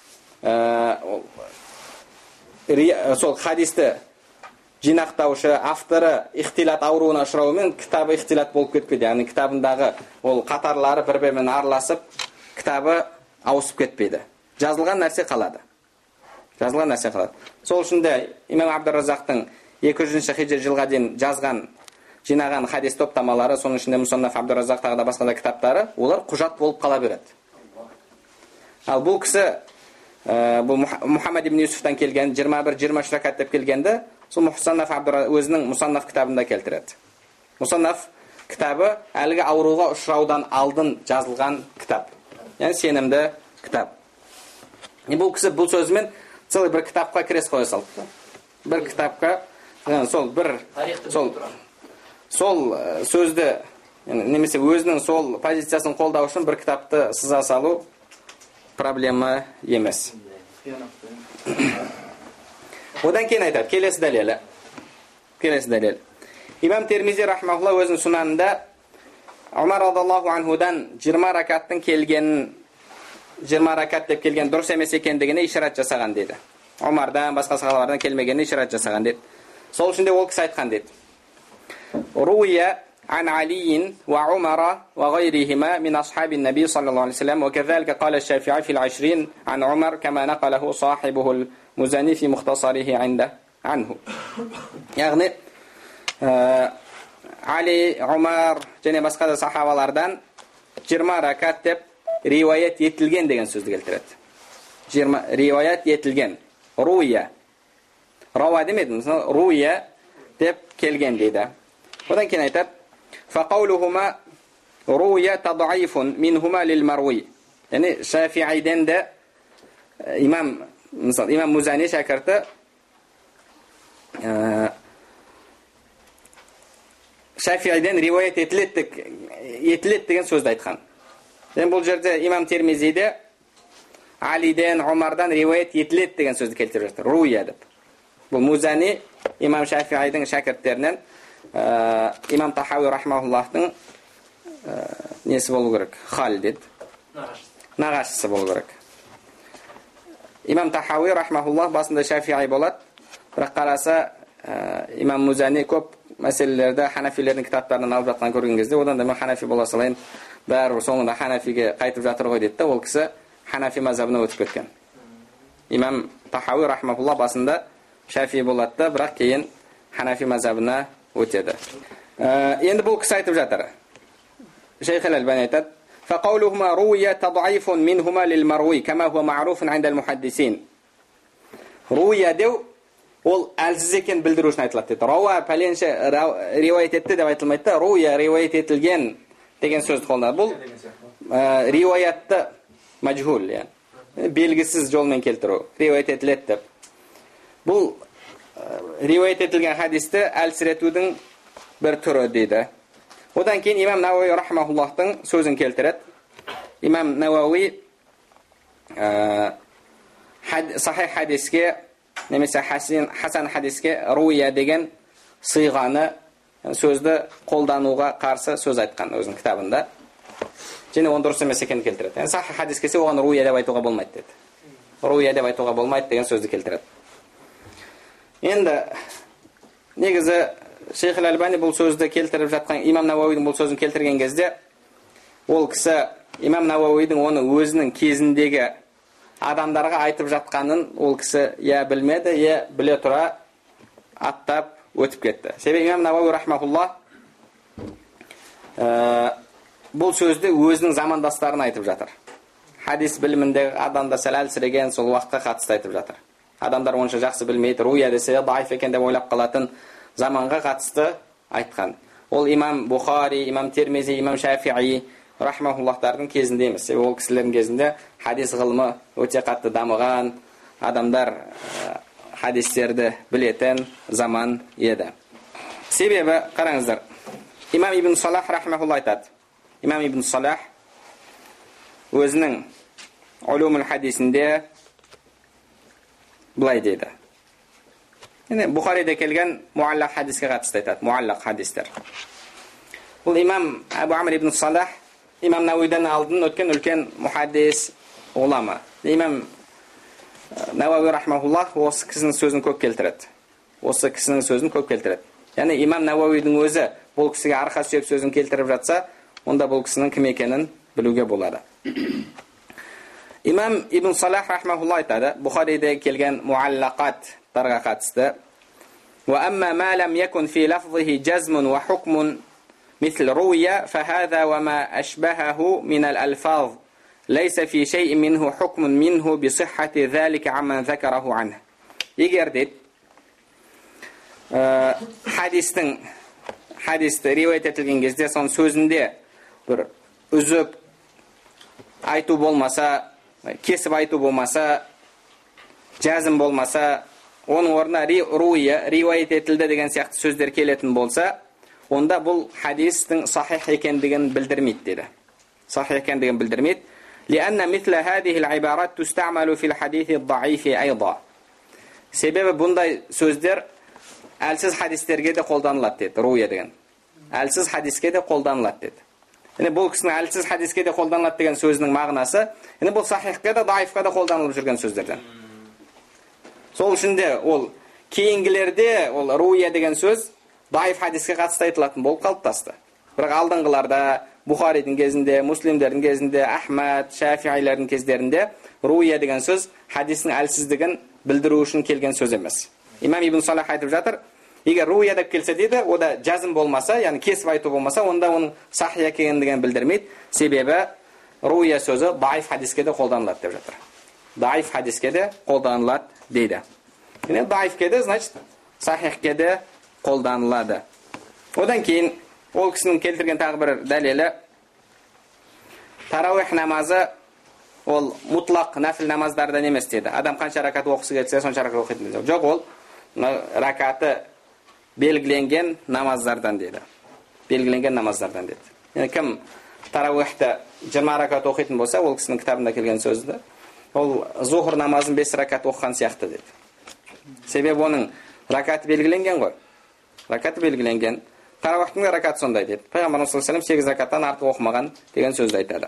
ә, сол хадисті жинақтаушы авторы ихтилат ауруына ұшырауымен кітабы ихтилат болып кетпеді. Яғни кітабындағы ол қатарлары бір-бірімен араласып, кітабы ауысып кетпейді. Жазылған нәрсе қалады. Жазылған нәрсе қалады. Сол үшін де имам Абдураззақтың екі жүзінші хижр жылға дейін жазған, жинаған хадис топтамалары, соның ішінде Мусаннаф Абдураззақ тағы да басқа да кітаптары, олар құжат болып қала береді. Ал бұл кісі, бұл Мухаммад ибн Юсуфтан келген, жиырма бір жиырма үш ракат деп келгенді, сол Мусаннаф Абдураззақ өзінің Мусаннаф кітабында келтіреді. Мусаннаф кітабы әлгі ауруға ұшыраудан алдын жазылған кітап. Яғни сенімді кітап. Бұл кісі бұл сөзімен целый бір кітапқа крес қоя салды. Бір кітапқа, сол бір сол сол сөзді, немесе өзінің сол позициясын қолдау үшін бір кітапты сыза салу проблема емес. Одан кейін айтады, келесі дәлелі. Келесі дәлел. Имам Термизи рахмахулла өзінің сунанында Умар радиаллаху анхудан жиырма ракаттың келгенін, жиырма ракат деп келген дұрыс емес екендігіне ишарат жасаған деді. Умардан, басқа сахабалардан келмегеніне ишарат жасаған деді. Сол үшін де ол кісі айтқан деді. روي عن علي وعمر وغيرهما من أصحاب النبي صلى الله عليه وسلم وكذلك قال الشافعي في العشرين عن عمر كما نقله صاحبه المزني في مختصره عنده عنه. يعني علي عمر және басқа да сахабалардан жиырма ракат деп риуаят етілген деген сөзді келтіреді. жиырма риуаят етілген. Руя. Рауа демедім, руя деп келген дейді. Одан кейін айтады, فَقَوْلُهُمَا رُوْيَ تَضْعِيفٌ مِنْهُمَا لِلْمَرْوِي. Яғни Шафииден де имам, мысалы, имам Музани шәкірті Шафииден риуаят етілет деген сөзді айтқан. Бұл жерде имам Термизиде Алиден, Омардан риуаят етілет деген сөзді келтіріп жатыр. Руя деп. Бұл Музани имам Шафииден шәкірттерінен имам Тахауи рахмахуллахтың несі болу керек? Хал деді. Нағашысы болу керек. Имам Тахауи рахмахуллах басында Шафии болады, бірақ қараса имам Музани көп мәселелерді ханафилердің кітаптарынан алып жатқан көрген кезде, одан да мен ханафи бола салайын, бәрі соңында ханафиге қайтып жатыр ғой деді. Ол кісі ханафи мазhabына өтіп кеткен. Имам Тахауи рахмахуллах басында Шафи болады, бірақ кейін ханафи мазhabына өтеді. Енді бұл кісі айтып жатыр. Шейх аль-Албани айтады: فَقَوْلُهُمَا رُوِيَ تَضْعِيفٌ مِنْهُمَا لِلْمَرْوِي كَمَا هُوَ مَعْرُوفٌ عِنْدَ الْمُحَدِّثِينَ. Руя деу ол әлсіз екен білдіру үшін айтылады дейді. Рауа пәленше риуаят етті деп айтылмайды. Руя риуаят етілген деген сөзді қолданады. Бұл риуаятты мәжһул, яғни белгісіз жолмен келтіру. Риуаят етіледі деп. Бұл риуаят етілген хадисті әлсіретудің бір түрі дейді. Одан кейін имам Науаи рахмахуллахтың сөзін келтіреді. Имам Науаи сахих хадиске, немесе хасан хадиске руя деген сыйғаны, сөзді қолдануға қарсы сөз айтқан өзінің кітабында. Және оны дұрыс емес екенін келтіреді. Сахих хадис келсе, оған руя деп айтуға болмайды деді. руя деп айтуға болмайды деген сөзді келтіреді. Енді негізі Шейх Аль-Албани бұл сөзді келтіріп жатқан, имам Науауидің бұл сөзін келтірген кезде, ол кісі имам Науауидің оны өзінің кезіндегі адамдарға айтып жатқанын ол кісі я білмеді, я біле тұра аттап өтіп кетті. Себебі имам Науауи рахмахуллах бұл сөзді өзінің замандастарына айтып жатыр. Хадис біліміндегі адамдар сәл әлсіреген сол уақытқа қатысты айтып жатыр. Адамдар онша жақсы білмейді, руя десе даиф екен деп ойлап қалатын заманға қатысты айтқан. Ол имам Бухари, имам Тирмизи, имам Шафиғи рахмахуллахтардың кезінде емес. Себебі ол кісілердің кезінде хадис ғылымы өте қатты дамыған, адамдар хадистерді білетін заман еді. Себебі қараңыздар, имам Ибн Салах рахмахуллах айтады. Имам Ибн Салах өзінің улумул хадисінде былай дейді. Бухариде келген муаллақ хадиске қатысты айтады, муаллақ хадистер. Бұл имам Абу Амр ибн Салах имам Науидан алдын өткен үлкен мухаддис улама. Имам Науави рахмахуллах осы кісінің сөзін көп келтіреді. Осы кісінің сөзін көп келтіреді. Яғни имам Науавидің өзі бұл кісіге арқа сүйеп сөзін келтіріп жатса, онда бұл кісінің кім екенін білуге болады. Имам Ибн Салах рахмахуллах айтады, Бухариде келген муаллақаттарға қатысты: "Ва амма ма лам якун фи лафзихи джазмун ва хукмун мисл руя, фахаза ва ма ашбахаху мин ал-алфаз, лайса фи шай'ин минху хукмун минху би сиххати залика амман закараху анху." Егер дейді, хадистің хадисті риуаят етілген кезде соның сөзінде бір үзіп айту болмаса, кесіп айту болмаса, жазым болмаса, оның орнына руя, риуаят етілді деген сияқты сөздер келетін болса, онда бұл хадистің сахих екендігін білдірмейді деді. Сахих екендігін білдірмейді. لأن مثل هذه العبارات تستعمل في الحديث الضعيف أيضا. Себебі бұндай сөздер әлсіз хадистерге де қолданылады деді, руя деген. Әлсіз хадиске де қолданылады деді. Яғни бұл кісінің әлсіз хадиске де қолданылады деген сөзінің мағынасы, яғни бұл сахихке де, даифқа да қолданылып жүрген сөздерден. Сол үшін де ол кейінгілерде ол руя деген сөз даиф хадиске қатысты айтылатын болып қалыптасты. Бірақ алдыңғыларда, Бухаридің кезінде, Муслимдердің кезінде, Ахмад, Шафиғилердің кездерінде руя деген сөз хадистің әлсіздігін білдіру үшін келген сөз емес. Имам Ибн Салах айтып жатыр, егер руя деп келсе дейді, ода жазым болмаса, яғни кесіп айту болмаса, онда оның сахih екендігін білдірмейді. Себебі руя сөзі даиф хадиске де қолданылады деп жатыр. Даиф хадиске де қолданылады дейді. Яғни даифке де, значит, сахихке де қолданылады. Одан кейін ол кісінің келтірген тағы бір дәлелі, тарауих намазы ол мұтлақ нафил намаздардан емес деді. Адам қанша ракат оқысы келсе, сонша ракат оқитын дейді. Жоқ, ол ракаты белгіленген намаздардан деді. Белгіленген намаздардан деді. Yani кім тарауихті жиырма ракат оқитын болса, ол кісінің кітабында келген сөзді, ол зухр намазын бес ракат оқыған сияқты деді. Себебі оның ракаты белгіленген ғой. Ракаты белгіленген. Тарауихтың ракаты сондай деді. Пайғамбар саллаллаху алейхи ва саллям сегіз ракаттан артық оқымаған деген сөзді айтады.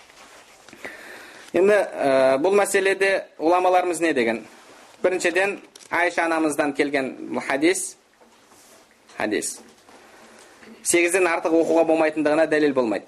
Енді бұл мәселеде уламаларымыз не деген? Біріншіден Айша анамыздан келген хадис, хадис. Сегізден артық оқуға болмайтындығына дәлел болмайды.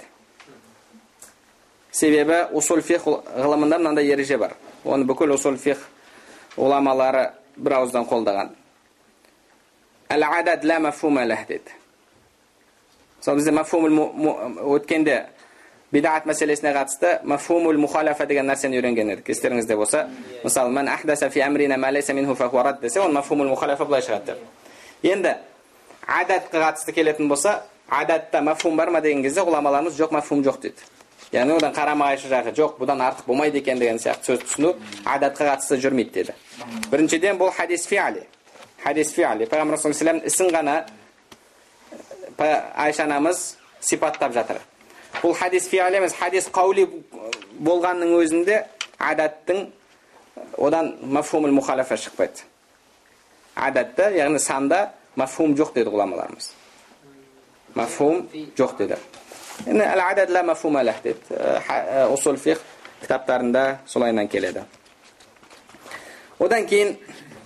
Себебі усул фих ғылымында мынандай ереже бар. Оны бүкіл усул фих уламалары бір ауыздан қолдаған. Әл-адад ла мафхума лах деді. Сол бізде мафхумул өткенде бидаат мәселесіне қатысты мафхумул мухалафа деген нәрсені үйренген едік. Естеріңізде болса, мысалы, "Ман ахдаса фи амрина ма лайса минху фахуа рад" десе, ол мафхумул мухалафа былай шығады. Енді адатқа қатысты келетін болса, адатта мафхум бар ма деген кезде ғұламаларымыз жоқ, мафхум жоқ дейді. Яғни одан қарама-қайшы жағы жоқ, бұдан артық болмайды екен деген сияқты сөз түсіну адатқа қатысты жүрмейді деді. Біріншіден бұл хадис фи'али. Хадис фи'али. Пайғамбар саллаллаху алейхи ва саллям ісін ғана Айша анамыз сипаттап жатыр. Бұл хадис фи'али емес, хадис қаули болғанның өзінде адаттың одан мафхумул мухалафа шықпайды. Адатта, яғни санда мафхум жоқ деді ғұламаларымыз. Мафхум жоқ деді. Енді әл-адад ла мафхума лах деді. Усул фих кітаптарында солайынан келеді. Одан кейін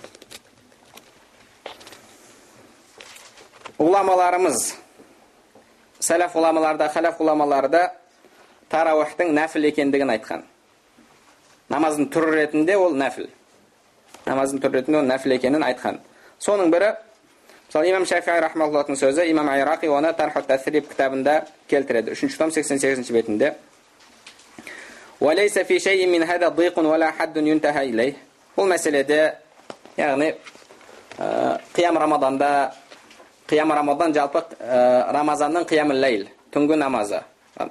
уламаларымыз, сәләф уламаларда, халаф уламаларда тарауихтың нәфіл екендігін айтқан. Намаздың түрі ретінде ол нәфіл. Намаздың түрі ретінде ол нәфіл екенін айтқан. Соның бірі, мысалы, имам Шафиғи рахмаллахтың сөзі, имам Айрақи оны Тархут тәсриб кітабында келтіреді. үшінші том сексен сегізінші бетінде. وَلَيْسَ فِي شَيْءٍ مِنْ هَذَا ضِيقٌ وَلَا حَدٌّ يُنْتَهَى إِلَيْهِ. Бұл мәселеде, яғни, қиям Рамаданда, қиям Рамадан жалпы Рамазанның қиям ләйл, түнгі намазы.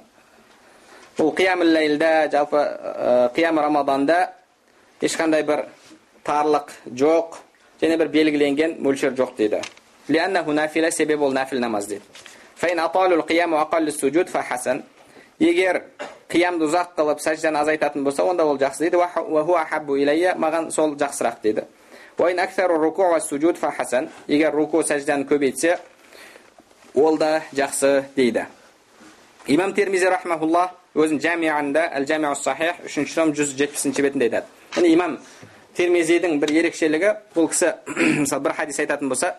Бұл қиям ләйлде, жалпы қиям Рамаданда ешқандай бір тарлық жоқ, және бір белгіленген мөлшер жоқ дейді. لأنه نافلة, себебі ол нәфіл намаз дейді. فإن أطال القيام وأقل السجود فحسن. Егер қиямды ұзақ қылып сәждені азайтатын болса, онда ол жақсы дейді. وهو أحب إلي, маған сол жақсырақ дейді. وإن أكثر الركوع والسجود فحسن. Егер руку сәждені көбейтсе, ол да жақсы дейді. Имам Тирмизи рахмахуллах өзінің Жамиғанда, Әл-Жамиғ ас-Сахих, үшінші том жүз жетпісінші бетінде айтады. Яғни имам Тирмизидің бір ерекшелігі, бұл кісі мысалы бір хадис айтатын болса,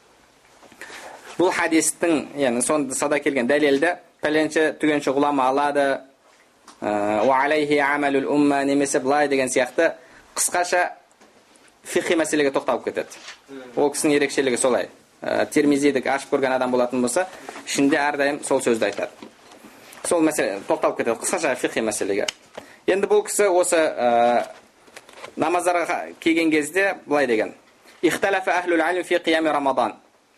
бұл хадистің, яғни сонда келген дәлелді пәленші түгенші ғұлама алады, ва алейхи амалул умма, немесе былай деген сияқты қысқаша фиқи мәселеге тоқталып кетеді. Ол кісінің ерекшелігі солай. Тирмизидік ашып көрген адам болатын болса, ішінде әрдайым сол сөзді айтады. Сол мәселе тоқталып кетеді, қысқаша фиқи мәселеге. Енді бұл кісі осы намаздарға келген кезде былай деген: ихталафа ахлул илм фи қиями Рамадан.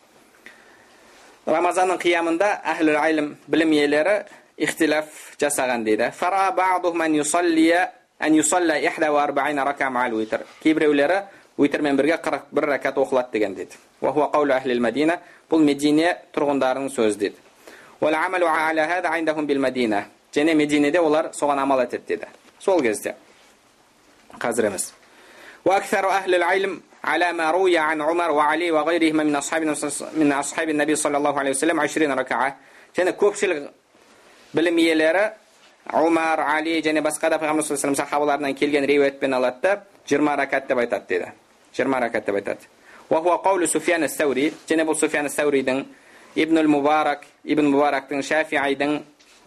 Рамазанның қиямында ахлул илм, білім иелері ихтилаф жасаған дейді. Фара баъдухум ан юсаллия ан юсалла ихда ва арбаина рака ма'ал витр. Кейбіреулері витрмен бірге қырық бір ракат оқылады деген дейді. Ва хуа қаулу ахлил Мадина. Бұл Медине тұрғындарының сөзі дейді. Вал амалу аля хада индахум бил Мадина. Және Мединеде олар соған амал етеді дейді. Сол кезде. Қазір емес. Ва аксару ахлил илм على ما روي عن عمر وعلي وغيرهما من أصحاب من أصحاب النبي صلى الله عليه وسلم عشرين ركعة. және көпшілік білім иелері Умар, Али және басқа да Пайғамбар саллаллаху алейхи ва саллям сахабаларынан келген риуаятпен алады, жиырма ракат деп айтады дейді. жиырма ракат деп айтады. Ва хуа қаулу Суфиян ас-Саури. Және бұл Суфиян ас-Сауридің, Ибн мубарак Ибн Мубарактың, Шафиғидің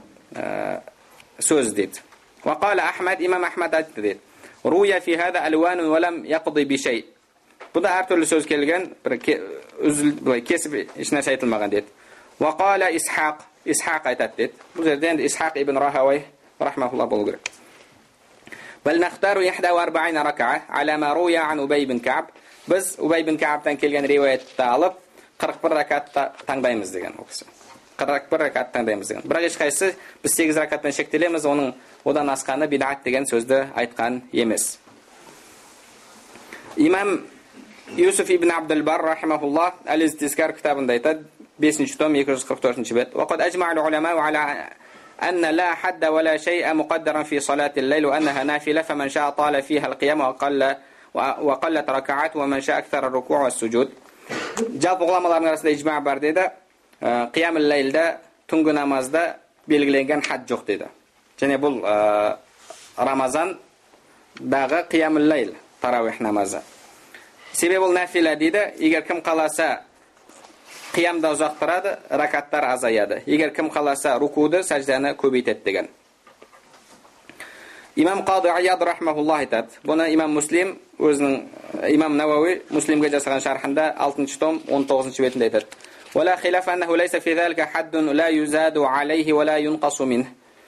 сөзі дейді. Ва қала Ахмад, имам Ахмад айтты дейді: руя фи хада алванун ва лам яқди би шей. Бұда әртүрлі сөз келген, бір кесіп ешнәрсе айтылмаған дейді. Ва қала Исхақ, Исхақ айтады дейді. Бұл жерде енді Исхақ ибн Рахауай рахмахуллах болу керек. Бәл нахтару ихда ва арбаина ракаа аля ма руя ан Убай ибн Кааб. Біз Убай ибн Каабтан келген риуаятты алып қырық бір ракатты таңдаймыз деген ол кісі. қырық бір ракат таңдаймыз деген. Бірақ ешқайсысы біз сегіз ракатпен шектелеміз, оның одан асқаны бидат деген сөзді айтқан емес. Имам Юсуф ибн Абдул-Бар рахимахуллах Әл-Истискар кітабында айтады, бесінші том екі жүз қырық төртінші бет. Вақад ажма'ал уламау аля анна ла хадда ва ла шай'a муқаддаран фи салати ал-лайл ва аннаха нафила фаман ша'a тала фиха al-qiyam ва qalла ва qallat raka'at ва man ша'a акthara ar-ruku' ва as-sujud. Жалпы ғұламалардың арасында ижма бар дейді. Қиям ал-лайлда, түнгі намазда белгіленген хад жоқ дейді. Және бұл Рамазандағы қиям ал-лайл, тарауих намазы. Себебі бұл нәфила дейді. Егер кім қаласа қиямда ұзақ тұрады, ракаттар азаяды. Егер кім қаласа рукуды, сәждені көбейтеді деген. Имам Қады Ияд рахмахуллах айтады. Бұны имам Муслим өзінің, имам Науауи Муслимге жасаған шархында алтыншы том он тоғызыншы бетінде айтады. ولا خلاف أنه ليس في ذلك حد لا يزاد عليه ولا ينقص منه.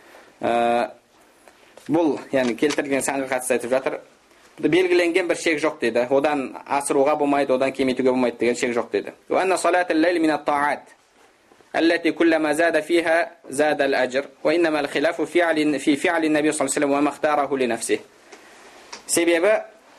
Бұл, яғни келтірген санға қатысты айтып жатыр. Белгіленген бір шек жоқ дейді. Одан асыруға болмайды, одан кемейтуге болмайды деген шек жоқ дейді. وأن صلاة الليل من الطاعات التي كلما زاد فيها زاد الأجر وإنما الخلاف في في فعل النبي صلى الله عليه وسلم وما اختاره لنفسه. Себебі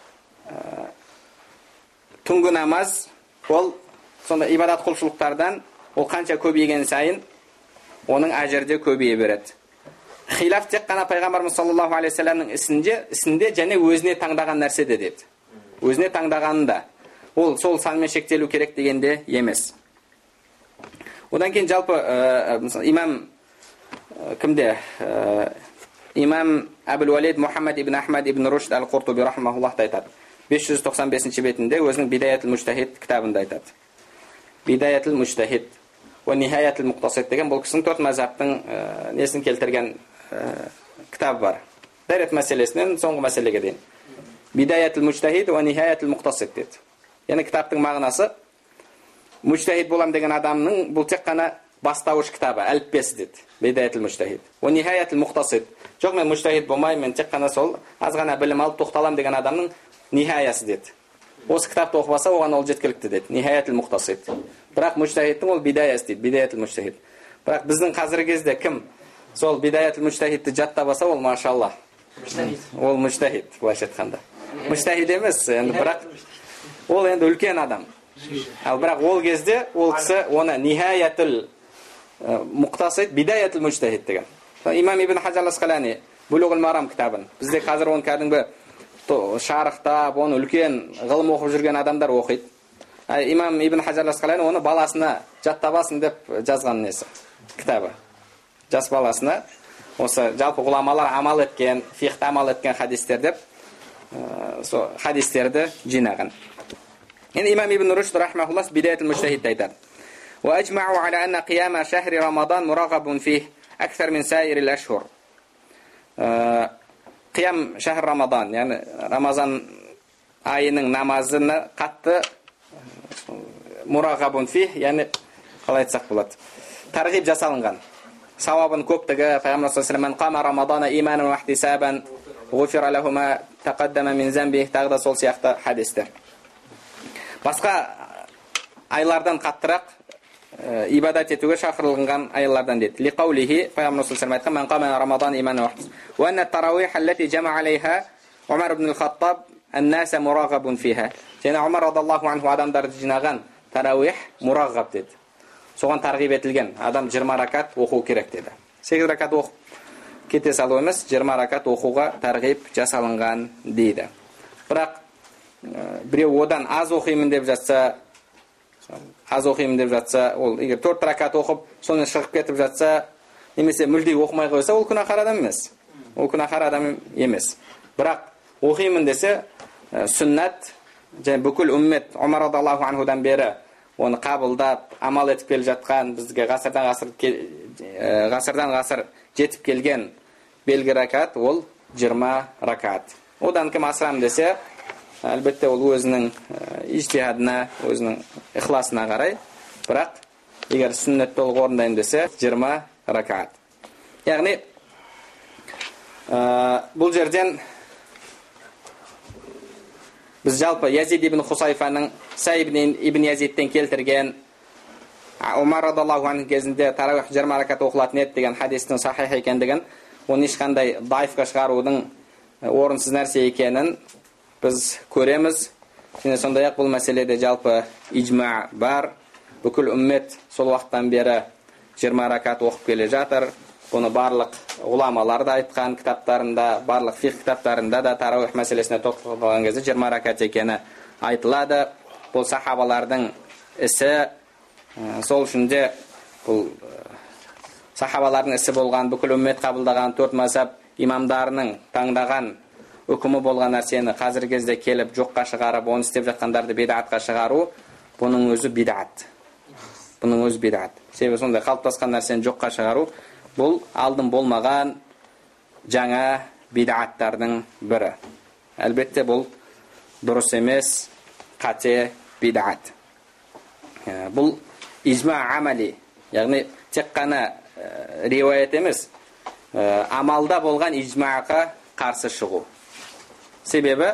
түнгі намаз ол сонда ибадат құлшылықтардан ол қанша көбейген сайын оның әжірде көбейе береді. Хилаф тек қана пайғамбарымыз саллаллаху алейхи ва салламның ісінде, ісінде және өзіне таңдаған нәрседе деді. Өзіне таңдағанында. Ол сол санмен шектелу керек дегенде емес. Одан кейін жалпы имам кімде? Имам Абул Валид Мухаммад ибн Ахмад ибн Рушд ал-Қуртуби рахмахуллах айтады. беш жүз тоқсан бесінші бетінде өзінің Бидаятул Мужтахид кітабында айтады. Бидаятул Мужтахид ва Нихаятул Муқтасид деген бұл кісінің төрт мазхабтың несін келтірген кітабы бар. Дәрет мәселесінен соңғы мәселеге дейін. Бидаятул Мужтахид ва Нихаятул Муқтасид деді. Яғни кітаптың мағынасы мужтахид болам деген адамның бұл тек қана бастауыш кітабы, әліппесі деді. Бидаятул Мужтахид. Ва Нихаятул Муқтасид. Жоқ, мен мужтахид болмаймын, мен тек қана сол аз ғана білім алып тоқталам деген адамның нихаясы деді. Осы кітапты оқып алса, оған ол жеткілікті деді. Нихаятул Муқтасид. Бірақ мужтахидтің ол бидаясы дейді, Бидаятул Мужтахид. Бірақ біздің қазіргі кезде кім сол Бидаятул Мужтахидті жаттап алса, ол машалла. Ол мужтахид, былайша айтқанда. Мужтахид емес, енді бірақ ол енді үлкен адам. Ал бірақ ол кезде ол кісі оны Нихаятул Муқтасид, Бидаятул Мужтахид деген. Имам Ибн Хаджар Ал-Асқалани Булуғул Марам кітабын. Бізде қазір оны кәдімгі шарықтап, оны үлкен ғылым оқып жүрген адамдар оқиды. Имам Ибн Хаджар Ал-Асқалани оны баласына жаттап алсын деп жазған несі кітабы. Жас баласына осы жалпы ғұламалар амал еткен, фиқта амал еткен хадистер деп сол хадистерді жинаған. Енді имам Ибн Рушд рахмахуллах Бидаятул Мужтахидте айтады. Ва ажмау аля анна қияма шахри Рамадан мурағабун фих аксар мин сайирил ашхур. Қиям шахр Рамадан, яғни Рамазан айының намазына қатты мурағабун фих, яғни қалай айтсақ болады, тарғиб жасалынған. Сауабын көптігі, Пайғамбар саллаллаху алейхи ва саллям қама Рамадана иманан ва ихтисабан ғуфира лаху ма тақаддама мин замбих, тағы да сол сияқты хадистер. Басқа айлардан қаттырақ ибадат етуге шақырылған айлардан дейді. Лиқаулихи, Пайғамбар саллаллаху алейхи ва саллям айтқан: "Ман қама Рамадан иманан ва ихтисабан." Ва анна тарауих аллати жама алейха Умар ибн ал-Хаттаб ан-наса мурағабун фиха. Және Умар радиллаху анху адамдарды жинаған тарауих мурағаб деді. Соған тарғиб етілген. Адам жиырма ракат оқу керек деді. сегіз ракат оқып кете салу емес, жиырма ракат оқуға тарғиб жасалынған дейді. Бірақ біреу одан аз оқимын деп жатса, аз оқимын деп жатса, ол егер төрт ракат оқып, соны шығып кетіп жатса, немесе мүлде оқымай қойса, ол күнәһар адам емес. Ол күнәһар адам емес. Бірақ оқимын десе, сүннат, және бүкіл үммет Умар радиллаху анхудан бері оны қабылдап, амал етіп келе жатқан, бізге ғасырдан ғасыр ғасырдан ғасыр жетіп келген белгі ракат, ол жиырма ракат. Одан кім асырам десе, әлбетте ол өзінің ижтихадына, өзінің ихласына қарай. Бірақ егер сүннет толық орындайын десе, жиырма ракат. Яғни бұл жерден біз жалпы Язид ибн Хусайфаның Саиб ибн Язидтен келтірген Умар радиллаху анху кезінде тарауих жиырма ракат оқылатын еді деген хадистің сахих екендігін, оны ешқандай даифқа шығарудың орынсыз нәрсе екенін біз көреміз. Және сондай-ақ бұл мәселеде жалпы ижма бар. Бүкіл үммет сол уақыттан бері жиырма ракат оқып келе жатыр. Бұны барлық ғұламалар да айтқан кітаптарында, барлық фиқ кітаптарында да тарауих мәселесіне тоқталған кезде жиырма ракат екені айтылады. Бұл сахабалардың ісі, сол үшін де бұл сахабалардың ісі болған, бүкіл үммет қабылдаған төрт мазхаб имамдарының таңдаған үкімі болған нәрсені қазіргі кезде келіп жоққа шығарып, оны істеп жатқандарды бидатқа шығару, бұның өзі бидат. Бұның өзі бидат. Себебі сондай қалыптасқан нәрсені жоққа шығару, бұл алдын болмаған жаңа бидаттардың бірі. Әлбетте бұл дұрыс емес, қате бидат. Бұл ижма амали, яғни тек қана риуаят емес, амалда болған ижмаға қарсы шығу. Себебі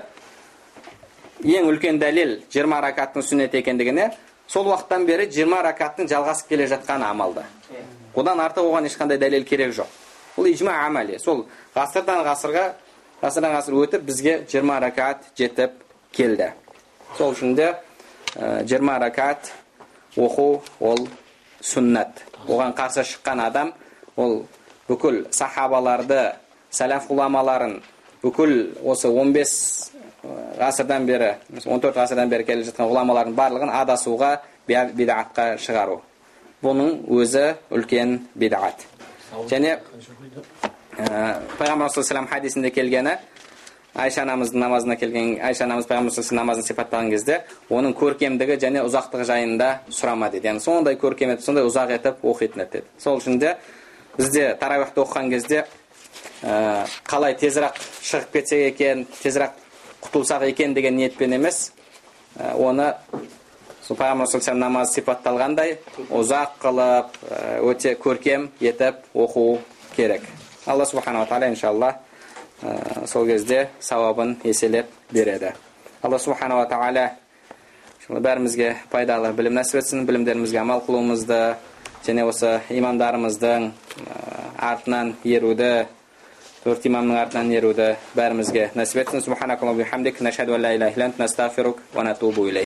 ең үлкен дәлел жиырма ракаттың сүннет екендігіне, сол уақыттан бері жиырма ракаттың жалғасып келе жатқан амалда. Одан артық оған ешқандай дәлел керек жоқ. Бұл ижма амали. Сол ғасырдан ғасырға, ғасырдан ғасыр өтіп, бізге жиырма ракат жетіп келді. Сол үшін де жиырма ракат оқу ол сүннат. Оған қарсы шыққан адам, ол бүкіл сахабаларды, сәләф ғұламаларын, бүкіл осы он бес ғасырдан бері, он төрт ғасырдан бері келе жатқан ғұламалардың барлығын адасуға, бидатқа шығару. Бұның өзі үлкен бидат. Және Пайғамбар саллаллаху алейхи ва саллям хадисінде келгені, Айша анамыздың намазына келген, Айша анамыз пайғамбар намазын сипаттаған кезде, оның көркемдігі және ұзақтығы жайында сұрама дейді. Яғни сондай көркем етіп, сондай ұзақ етіп оқитын еді. Сол үшін де бізде таравихты оқыған кезде ә, қалай тезірек шығып кетсек екен, тезірек құтылсақ екен деген ниетпен емес, ә, оны сол пайғамбар намаз сипатталғандай ұзақ қылып, өте көркем етіп оқу керек. Алла субханала тағала иншалла сол кезде сауабын еселеп береді. Алла субханала тағала бәрімізге пайдалы білім нәсіп етсін, білімдерімізге амал қылуымызды және осы имамдарымыздың артынан еруді, төрт имамның артынан еруді бәрімізге нәсіп етсін. Субханакаллаху бихамдик, нашһаду ан ла илаха илля анта, настағфирук ва натубу илейк.